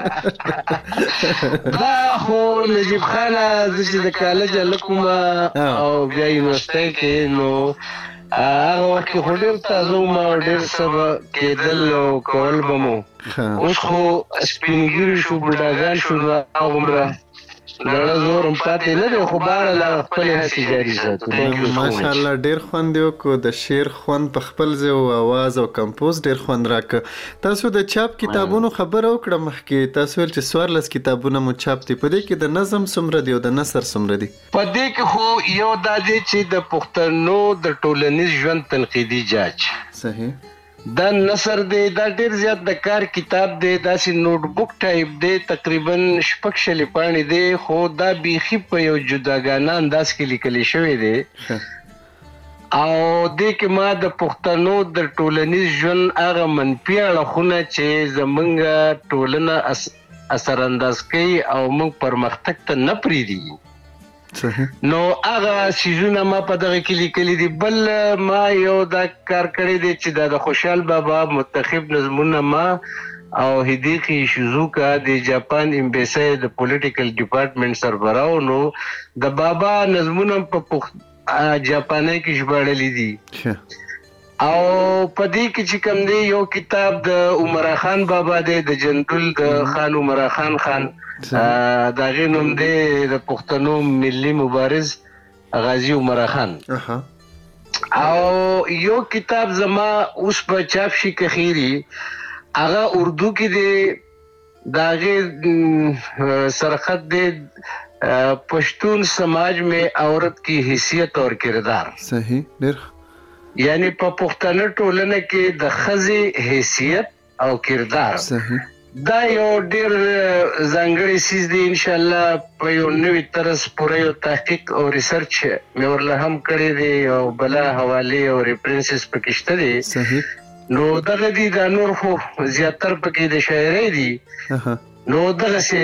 S6: دا خو نجیب خانه زه چې د کالج هلک وم او بیا یونیورسټۍ کې نو هغه وخت کې خو ډېر تازه وم او ډېر څه به کېدل او کول به مو اوس خو سپین ږیري شو بوډاګان شو نو هغومره دړه زور هم پاتې نه دی خو بهر له خپلې هڅې جاري ساتو.
S10: ماشاءالله ډېر خوند یې وکړو د شعر خوند په خپل ځای او اواز او کمپوز ډېر خوند راکړه. تاسو د چاپ کتابونو خبره وکړه مخکې تاسو ویل چې څوارلس کتابونه مو چاپ دي په دې کې د نظم څومره دي او د نثر څومره دي؟
S6: په دې کې خو یو دا دی چې د پښتنو د ټولنیز ژوند تنقیدي جاج
S10: صحیح
S6: دا نثر دی دا ډېر زیات د کار کتاب دی داسې نوټ بک ټایپ دی تقریبا شپږ شلې پاڼې دی خو دا بیخي په یو جداګانه انداز کې لیکلی شوی دی او دې کې ما د پښتنو د ټولنیز ژوند هغه منفي اړخونه چې زمونږ ټولنه اثر انداز کوي او موږ پرمختګ ته نه پرېږدي نو هغه سیزونه ما په دغه کې لیکلي دي. بل ما یو دا کار کړی دی چې دا د خوشحال بابا منتخب نظمونه ما او هدیقي شیزوکا د جاپان امبیسي د پولیټیکل ډپارټمنټ سربراو نو د بابا نظمونه په جاپاني کې ژباړلي دي او په دې کې چې کوم دی یو کتاب د عمرا خان بابا دی د جندل د خان عمرا خان خان دا غي نوم دی د پښتنو ملي مبارز غازی عمرا خان او یو کتاب زما اوس په چاپ شي کخيري هغه اردو کې دی دا غي سرخط دی پښتون سماج میں عورت کی حیثیت اور کردار
S10: صحیح ډېر
S6: یعنی په پښتنه ټولنه کې د ښځې حیثیت او کردار
S10: صحیح
S6: دا یو ډېر ځانګړی څیز دی انشاءالله په یو نوي طرز پوره یو تحقیق او ریسرچ مې ورله هم کړی دی او بله حوالې او ریفرنسز پکې شته دی
S10: صحیح
S6: نو دغه دي دا نور خو زیاتر پکې د شاعرۍ دي نو دغسې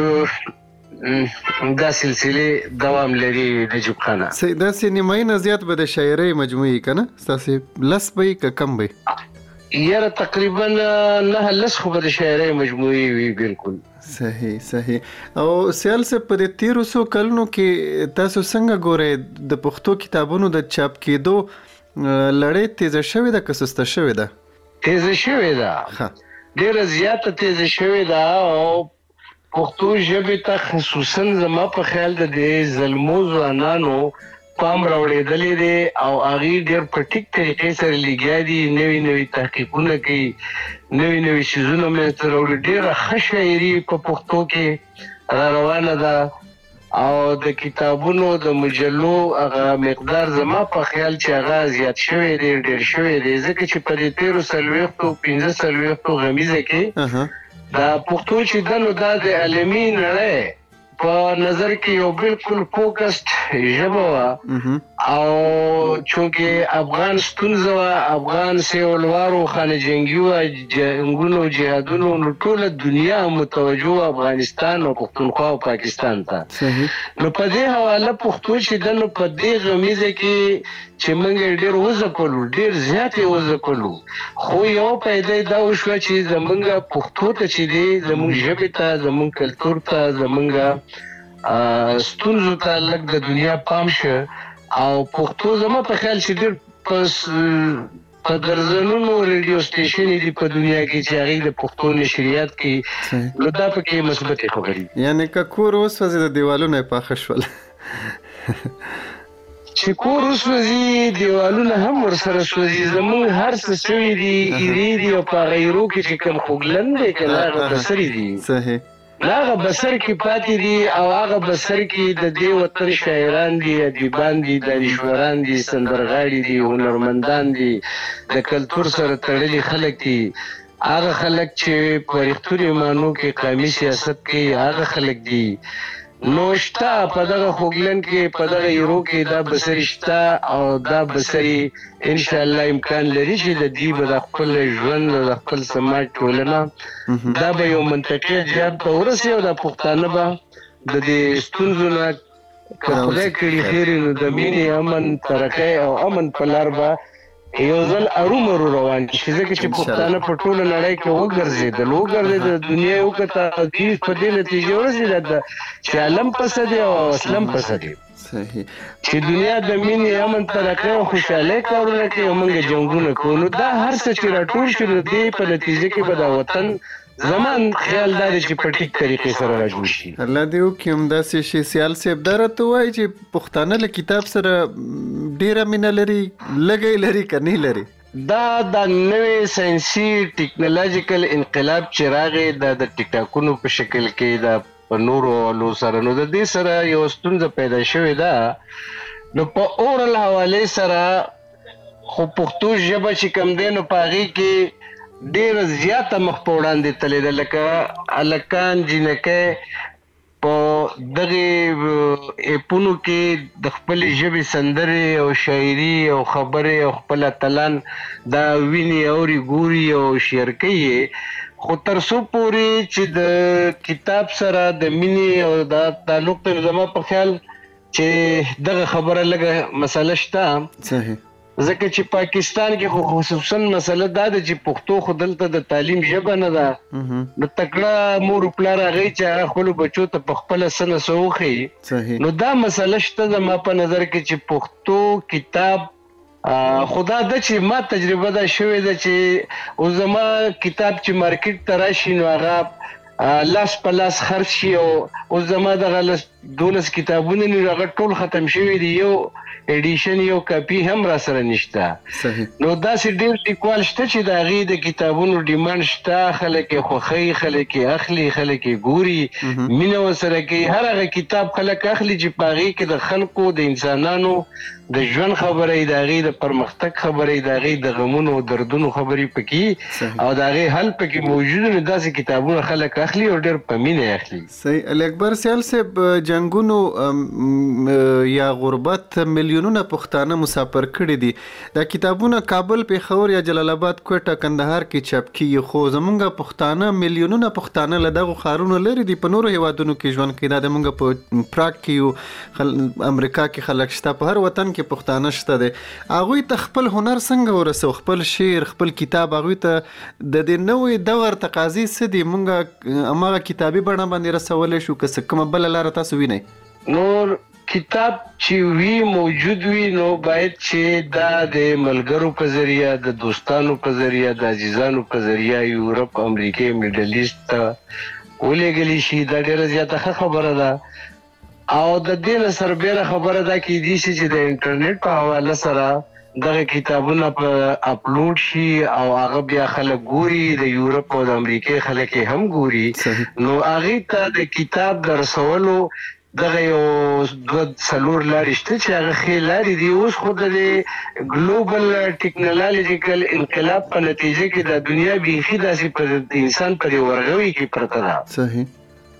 S6: دا سلسله دوام لري نجیب خانه
S10: صحیح داسې نیمایي نه زیات به د شاعرۍ مجموعې که نه ستاسې لس به یي که کم به یي؟
S6: یاره تقریبا نه لس خو به د شاعرۍ مجموعې وي بالکل
S10: صحیح صحیح او سیال صاحب په دې تیرو څو کلونو کې تاسو څنګه ګورئ د پښتو کتابونو د چاپ کېدو لړۍ تیزه شوې ده که سسته شوې ده؟
S6: تیزه شوې ده ډېره زیاته تیزه شوې ده او پښتو ژبې ته خصوصا زما په خیال د دې زلمو ځوانانو پام راوړېدلی دی او هغې ډېر په ټیک طریقې سره لګیا دي نوي نوي تحقیقونه کوي نوي نوي څیزونه منځته راوړي ډېره ښه شاعري په پښتو کې را روانه ده او د کتابونو د مجلو هغه مقدار زما په خیال چې هغه زیات شوی دی ډېر شوی دی ځکه چې په دې تېرو څلوېښتو پنځه څلوېښتو غمیزه کې دا پښتو چې ده نو دا د عالمي نړۍ په نظر کې یو بالکل فوکسډ ژبه وه او چونکې افغان ستونزه وه، افغان سیولوارو خانه جنګي وه، جنګونو جهادونو، نو ټوله دنیا متوجه وه افغانستان او پښتونخوا او پاکستان ته. نو په دې حواله پښتو چې ده نو په دې غمیزه کې چې موږ یې ډېر وځپلو، ډېر زیات یې وځپلو، خو یو پیدا دا وشوه چې زمونږ پښتو ته چې دی، زمونږ ژبې ته، زمونږ کلتور ته، زمونږ ستونزو ته لږ د دنیا پام شه او پښتو زما په خیال چې ډېر په درزنونو ریډیو سټیشنې دي په دنیا کې چې هغې د پښتو نشریات کوي، نو دا پکې مثبتې خبرې.
S10: یعنې که کور وسوځي د دیوالونه یې پاخه شول.
S6: چې کور وسوځي دیوالونه هم ورسره سوځي، زمونږ هر څه سوي دي، ایرې دي او په غیرو کې چې کوم خوږلن دی که نه هغه بسرې دي،
S10: صحیح
S6: هغه بسر کې پاتې دي او هغه بسر کې د دې وطن شاعران دي، ادیبان دي، دانشوران دي، سندرغاړي دي، هنرمندان دي، د کلتور سره تړلي خلک دي، هغه خلک چې په رښتوني معنو کې قومي سیاست کوي، هغه خلک دي. نو شته په دغه خوږلن کې، په دغه ایرو کې دا بسرې شته او دا بسرې انشاءالله امکان لري چې د دوی به د خپل ژوند او د خپل سماج ټولنه دا به یو منطقي جهاد ته ورسي او دا پښتانه به د دې ستونزو نه که خدای کړي خیر نو د مینې، امن، ترقۍ او امن په لار به یو ځل ارومرو روان شي، ځکه چې پښتانه په ټوله نړۍ کې وګرځېدل وګرځېدل د دنیا یې وکته، دوی په دې نتیجې ورسېدل چې علم پسه دی او اسلم پسه دی، چې دنیا د مینې، امن، ترقۍ او خوشحالۍ کارونه کوي او موږ جنګونه کوو. نو دا هر څه چې راټول شي نو دې په نتیجه کې به دا وطن زمان خیال دا دی چې په ټیک طریقې سره راجوړ شي.
S10: الله دې وکړي همداسې شي. سیال صاحب دا راته وایي چې پښتانه له کتاب سره ډېره مینه لري، لږه یې لري که نه لري؟
S6: دا د نوې ساینسي ټیکنالوژیکل انقلاب چې راغی، دا د ټیک ټاکونو په شکل کې دا په نورو آلو سره، نو د دې سره یو ستونزه پیدا شوې ده. نو په اورل حوالې سره خو پښتو ژبه چې کوم دی نو په هغې کې ډېره زیاته مخ په وړاندې تللې ده، لکه هلکان جینکۍ په دغې اپونو کې د خپلې ژبې سندرې او شاعري او خبرې او خپل اتلان دا ویني، اوري، ګوري او شعر کوي، خو تر څو پورې چې د کتاب سره د مینې او دا تعلق ته زما په خیال چې دغه خبره لږه مسله شته.
S10: صحیح.
S6: ځکه چې پاکستان کې خو خصوصا مسله دا ده چې پښتو خو دلته د تعلیم ژبه نه ده، نو تکړه مور و پلار هغوی چې هغه خپلو بچو ته په خپله څه نه څه وښیي، نو دا مسله شته زما په نظر کې چې پښتو کتاب خو دا ده چې ما تجربه دا شوې ده چې اوس زما کتاب چې مارکیټ ته راشي نو هغه لاس په لاس خرڅ شي او اوس زما دغه لس دولس کتابونه نو هغه ټول ختم شوي دي، یو ایډیشن یو کاپی هم را سره نشته. نو داسې ډېر لیکوال شته چې د هغې د کتابونو ډیمانډ شته، خلک یې خوښوي، خلک یې اخلي، خلک یې ګوري، مینه ورسره کوي. هر هغه کتاب خلک اخلي چې په هغې کې د خلکو د انسانانو د ژوند خبرې، د هغې د پرمختګ خبرې، د هغې د غمونو او دردونو خبرې پکې او د هغې حل پکې موجود نو داسې کتابونه خلک اخلي او ډېر په مینه اخلي.
S10: صحیح. علي اکبر سیال صاحب، جنګونو یا غربت میلیونونه پښتانه مسافر کړي دي، دا کتابونه کابل، پېښور یا جلال آباد، کوټه، کندهار کې چاپ کیږي، خو زمونږ پښتانه میلیونونه پښتانه له دغو ښارونو لرې دي، په نورو هیوادونو کې ژوند کوي. دا زمونږ په پراګ کې یو امریکا کې خلک شته، په هر وطن کې پښتانه شته دي. هغوی ته خپل هنر څنګه ورسو، خپل شعر، خپل کتاب هغوی ته د دې نوې دور تقاضې څه دي؟ موږ هماغه کتابي بڼه باندې رسولی شو که څه کومه بله لاره تاسو وینئ؟
S6: نور کتاب چې وی موجود وي نو باید چې دا د ملګرو په ذریعه، د دوستانو په ذریعه، د عزیزانو په ذریعه یورپ، امریکې، میډل ایسټ ته ولېږلی شي. دا ډېره زیاته ښه خبره ده او د دې نه سربیره خبره دا کیدی شي چې د انټرنیټ په حواله سره دغه کتابونه په اپلوډ شي او هغه بیا خلک ګوري، د یورپ او د امریکې خلک یې هم ګوري، نو هغې ته د کتاب د رسولو دغه یو دوه څلور لارې شته چې هغه ښې لارې دي. اوس خو د ګلوبل ټیکنالوژیکل انقلاب په نتیجه کې د دنیا بیخي داسې په انسان پرې ورغوي کې پرته ده.
S10: صحیح.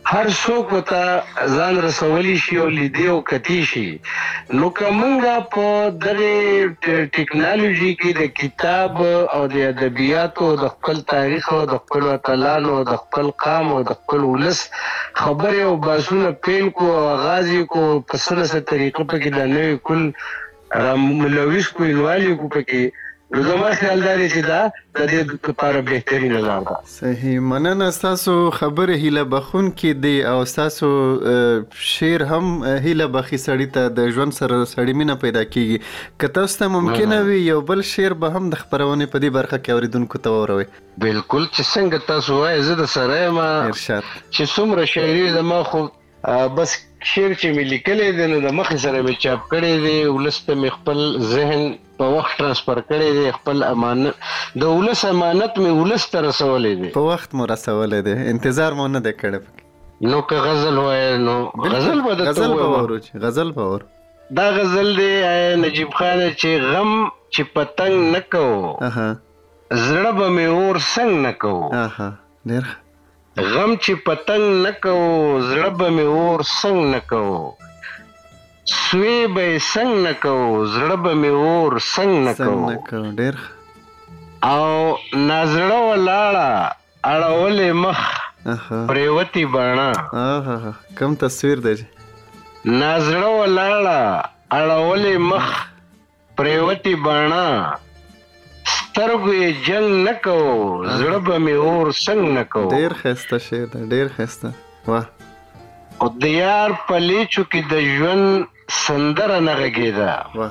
S6: هر څوک ته ځان رسولی شي او لیدي او کتی شي. نو که مونږ په دغه ټیکنالوژي کې د کتاب او د ادبیاتو د خپل تاریخ او د خپل اتلانو او د خپل قام او د خپل ولس خبرې او بحثونه پیل کو او آغاز یې کو په سلسله طریقه په کې د نوې کل را ملوث کو انوالي کو پکې، نو زما خیال دا دی چې دا د دې لپاره بهترینه لار ده.
S10: صحیح، مننه. ستاسو خبرې هیله بخونکې دي او ستاسو شعر هم هیله بخي سړي ته د ژوند سره سړي مینه پیدا کیږي. که تاسو ته ممکنه وي یو بل شعر به هم د خپرونې په دې برخه کې اورېدونکو ته واوروئ.
S6: بالکل، چې څنګه تاسو وایئ زه د سره یم
S10: ارشاد
S6: چې څومره شاعري زما خو بس شعر چې مې لیکلی دی نو د مخې سره مې چاپ کړی دی، ولس ته مې خپل ذهن په وخت ترانسفر کړی دی، خپل امانت د ولس امانت مې ولس ته رسولی دی،
S10: په وخت مو رسولی دی، انتظار مو نه دی کړی.
S6: نو که غزل وایه نو غزل به درته
S10: ووایم. غزل به وورو.
S6: دا غزل دی نجیب خانه چې غم چې پتنګ نه کوو زړه به مې اور څنګ نه کوو.
S10: ډېر
S6: غم چې پتنګ نه کوو زړه به مې اور څنګ نه کوو، سوی به یې څنګ نه کوو زړه به مې اور څنګ نه کوو.
S10: ډېر
S6: او نازړه ولاړه اړولې مخ پریوتي باڼه.
S10: کوم تصویر دی؟
S6: نازړه ولاړه اړولې مخ پریوتي باڼه، سترګو یې جنګ نه کوو زړه به مې اور څنګ نه کوو.
S10: ډېر ښایسته شعر دی، ډېر ښایسته. واه.
S6: او د یار په لیچو کې د ژوند سندره نه غږېده،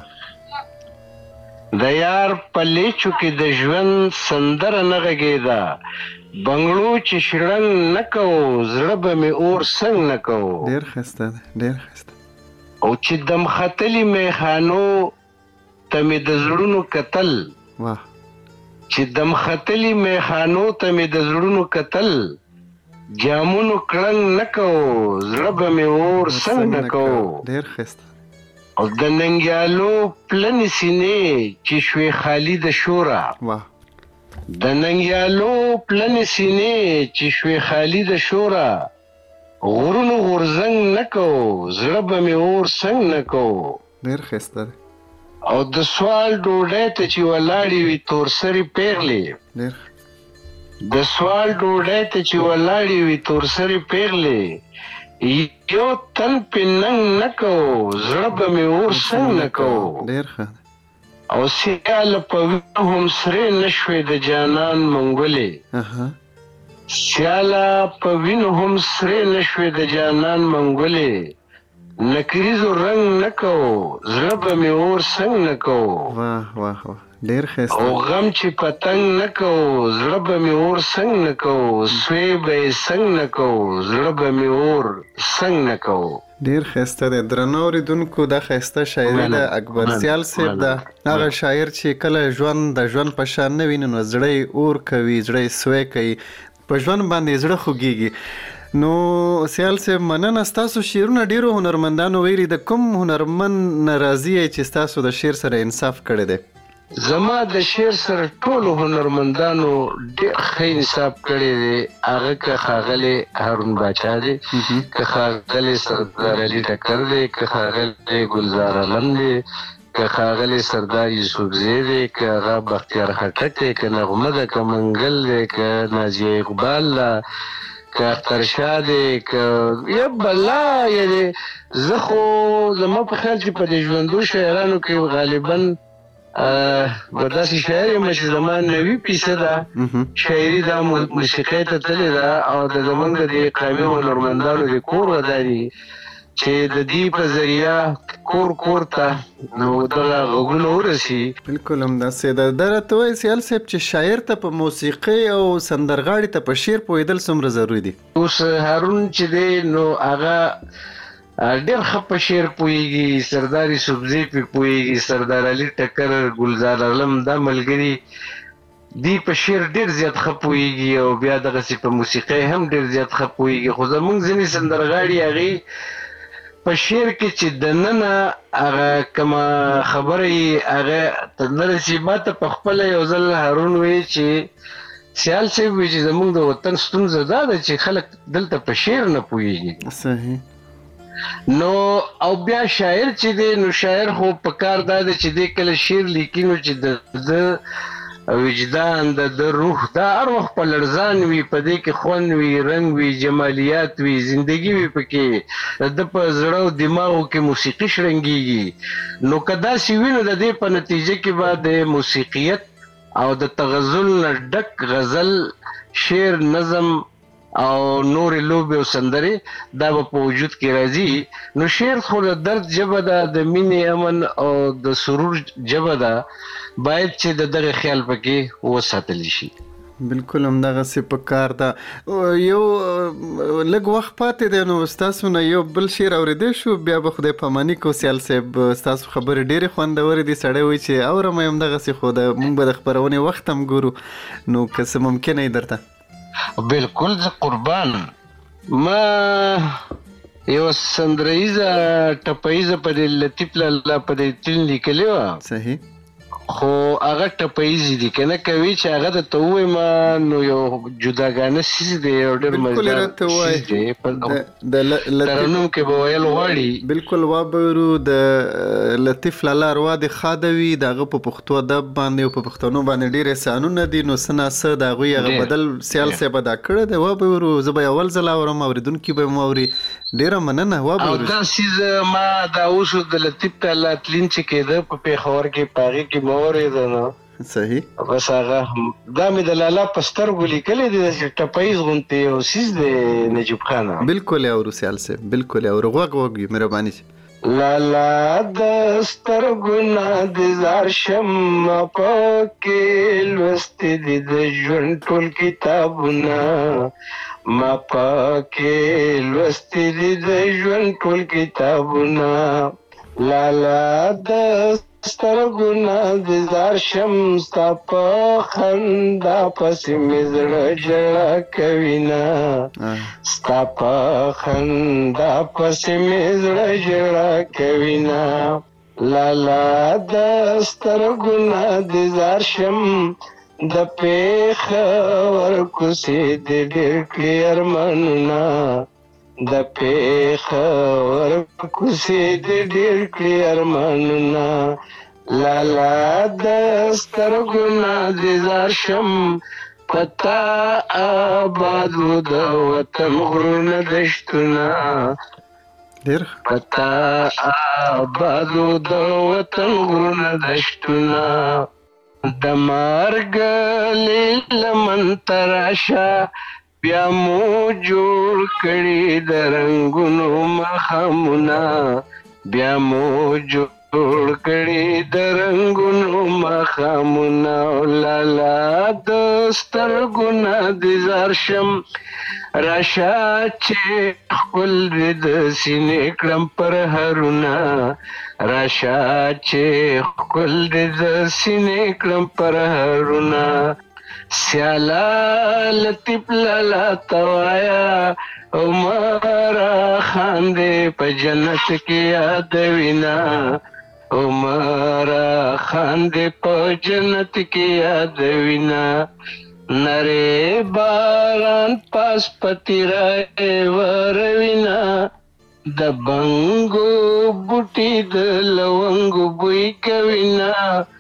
S6: د یار په لیچو کې د ژوند سندره نه غږېده، بنګړو چې شړنګ نه کوو زړه به مې اور څنګ نه کوو.
S10: ډېر ښایسته دی، ډېر ښایسته.
S6: او چې دم ختلي میخانو ته مې د زړونو کتل،
S10: واه،
S6: چې دم ختلي میخانو ته مې د زړونو کتل، جامونو کړنګ نه کوو زړه به مې اور څنګ نه کوو.
S10: ډېر ښایسته.
S6: او د ننګیالو پلنې سینې چې شوې خالي د شوره،
S10: واه،
S6: د ننګیالو پلنې سینې چې شوې خالي د شوره، غرونو غورځنګ نه کوو زړه به مې اور څنګ نه کوو.
S10: ډېر ښایسته دی.
S6: او د سوال ډوډۍ ته چې ولاړې وي تورسرې پیغلې، د سوال ډوډۍ ته چې ولاړې وي تورسرې پیغلې، یو تن پې ننګ نه کوو زړه به مې اور څنګ نه کوو.
S10: ډېر ښه.
S6: او سیاله په وینو هم سرې نه شوې د جانان منګولې، سیاله په وینو هم سرې نه شوې د جانان منګولې، نکریزو رنګ نه کوو زړه به مې اور څنګ نه کوو.
S10: واه واه واه، ډېر ښایسته.
S6: او غم چې پتنګ نه کوو زړه به مې اور څنګ نه کوو، سوی به یې څنګ نه کوو زړه به مې اور څنګ نه کوو.
S10: ډېر ښایسته دی. درنو اورېدونکو، دا ښایسته شاعري ده اکبر سیال صاحب ده، هغه شاعر چې کله ژوند د ژوند په شان نه ویني نو زړه یې اور کوي، زړه یې سوی کوي، په ژوند باندې زړه خوږېږي. نو سیال صاحب، مننه. ستاسو شعرونه ډېرو هنرمندانو ویلي، د کوم هنرمند نه راضي یې چې ستاسو د شعر سره انصاف کړی دی؟
S6: زما د شعر سره ټولو هنرمندانو ډېر ښه انصاف کړی دی. هغه که ښاغلی هارون باچا دی، که ښاغلی سردار علي ټکر دی، که ښاغلی ګلزار علم دی، که ښاغلی سردار یوسفزی دی، که هغه بختیار خټک دی، که نغمه ده، که منګل دی، که نازیه اقبال ده، که اخترشاه دی، که یا بلا یعنې زه خو زما په خیال چې په دې ژوندو شاعرانو کې غالبا به داسې شاعر یم چې زما نوي فیصده شاعري دا موسیقۍ ته تللې ده، او د زمونږ د دې قامي هنرمندانو د کور ودا دي چې د دې په ذریعه کور کور ته نو دغه غږونه ورسي.
S10: بالکل همداسې ده. دا راته وایي سیال صاحب چې شاعر ته په موسیقۍ او سندرغاړي ته په شعر پوهېدل څومره ضروري دي؟
S6: اوس هارون چې دی نو هغه ډېر ښه په شعر پوهېږي، سردار یوسفزی پې پوهېږي، سردار علي ټکر، ګلزار علم، دا ملګري دی په شعر ډېر زیات ښه پوهېږي، او بیا دغسې په موسیقۍ هم ډېر زیات ښه پوهېږي. خو زمونږ ځینې سندرغاړي هغې په شعر کې چې دننه هغه کومه خبره یې هغه ته نه رسي. ما ته په خپله یو ځل هارون وایي چې سیال صاحب وی چې زموږ د وطن ستونزه دا ده چې خلک دلته په شعر نه پوهېږي.
S10: صحیح.
S6: نو او بیا شاعر چې دی نو شاعر خو په کار دا دی چې دی کله شعر لیکي نو چې د وجدان د د روح دا هر وخت په لړزان وي، په دې کې خوند وي، رنګ وي، جمالیات وي، زندگی وي پکې، د په زړه او دماغو کې موسیقي شرنګېږي. نو که داسې وي نو د دې په نتیجه کې به د موسیقیت او د تغزل نه ډک غزل، شعر، نظم او نورې لوبې او سندرې دا به په وجود کې راځي. نو شعر خو د درد ژبه ده، د مینې، امن او د سرور ژبه ده، باید چې د دغه خیال پکې وساتل شي.
S10: بالکل همدغسې په کار ده. یو لږ وخت پاتې دی نو ستاسو نه یو بل شعر اورېدی شو، بیا به خدای پاماني کو. سیال صاحب ستاسو خبرې ډېرې خوندورې دي، سړی وایي چې اورم یې همدغسې، خو د موږ به د خپرونې وخت هم ګورو، نو که څه ممکنه یې درته.
S6: بالکل زه قربان. ما یو سندریزه ټپیزه په دې لطیف لالا په دې تین لیکلې وه.
S10: صحیح.
S6: خو هغه ټپیزې دي که نه کوي چې هغه درته ووایم نو یو جداګانه څیز دی، یو ډېر مزدار څیز دی، ترنم کې به ویل غواړي.
S10: بالکل واورو. د لطیف لالا اروا د ښاده وي، د هغه په پښتو ادب باندې او په پښتنو باندې ډېر احسانونه دي، نو څه ناڅه د هغوی هغه بدل سیال صاحب ادا کړی دی. واورو، زه به اول ځل اورم، اورېدونکي به م اوري. ډېره مننه. واورو.
S6: او دا څیز ما دا اوس د لطیف لالا تلین چې کېده په پېښور کې، په هغې کې مه اورېده نو.
S10: صحیح.
S6: بس هغه دا مې د لالا په سترګو لیکلی دی، داسې ټپیز غوندې یو څیز دی نجیب خانه.
S10: بالکل یې اورو سیال صاحب، بالکل یې اورو. غوږ غوږ وي، مهرباني چې
S6: لالا د سترګو نه د زار شم پکې لوستې دي د ژوند ټول کتابونه، ما پکې لوستې دي د ژوند ټول کتابونه. لالا د سترګو نه د زار شم ستا په خندا پسې مې زړه ژړا کوینه، ستا په خندا پسې مې زړه ژړا کوینه. لالا د سترګو نه د زار شم د پېښور کوڅې د ډېر کړي ارمانونه، د پېښور کوڅې د ډېر کړي ارمانونه. لالا د سترګو نه د زار شم پتا آبادو د وطن غرونه دشتونه، پتا آبادو د وطن غرونه دشتونه. د مرګ لمن تراشه بیا مو جوړ کړي د رنګونو ماښامونه، بیا مو جوړ کړي د رنګونو ماښامونه. لالا د سترګو نه د زار شم راشه چې ښکل دې د سینې کړم پرهرونه، راشه چې ښکل دې د سینې کړم پرهرونه. سیالا لطیف لالا توایا عمره خاندې په جنت کې یادوینا، عمره خاندې په جنت کې یادوینا. نری باران پاس پتی رائے وروینا، د بنګو بوټي د لونګو بوی کوینا.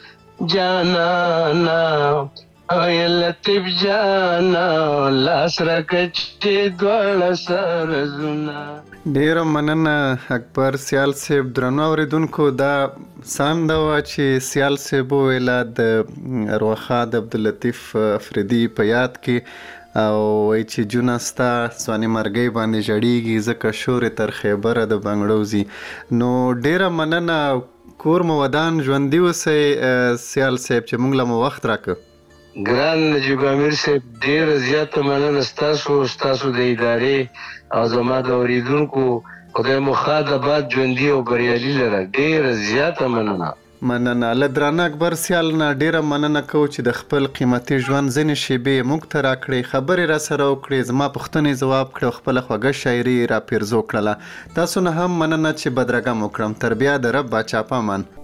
S6: جانانا اے لطیف جانا لاس راکچې دواړه سرزونه.
S10: ډیره مننه اکبر سیال صاحب. درنو اوریدونکو، دا سانده وه چې سیال صاحب وویله د ارواښاد عبداللطیف افریدي په یاد کې، او وایي چې جونه ستا ځواني مرګۍ باندې ژړېږي ځکه شورې تر خیبره د بنګړو ځي. نو ډیره مننه، کور مو ودان، ژوندي اوسئ سیال صاحب چې موږ له مو وخت راکړ.
S6: ګران نجیب امیر صاحب، ډېره زیاته مننه ستاسو ستاسو د ادارې او زما د اورېدونکو. خدای مو ښاد آباد، ژوندي او بریالي لره. ډېره زیاته مننه.
S10: مننه. له درانه اکبر سیال نه ډیره مننه کوو چې د خپل قیمتي ژوند ځینې شیبې موږ ته راکړې، خبرې را سره وکړې، زما پوښتنې ځواب کړې او خپله خوږه شاعري را پیرزو کړله. تاسو نه هم مننه چې بدرګه مو کړم. تر بیا د رب باچا په امان.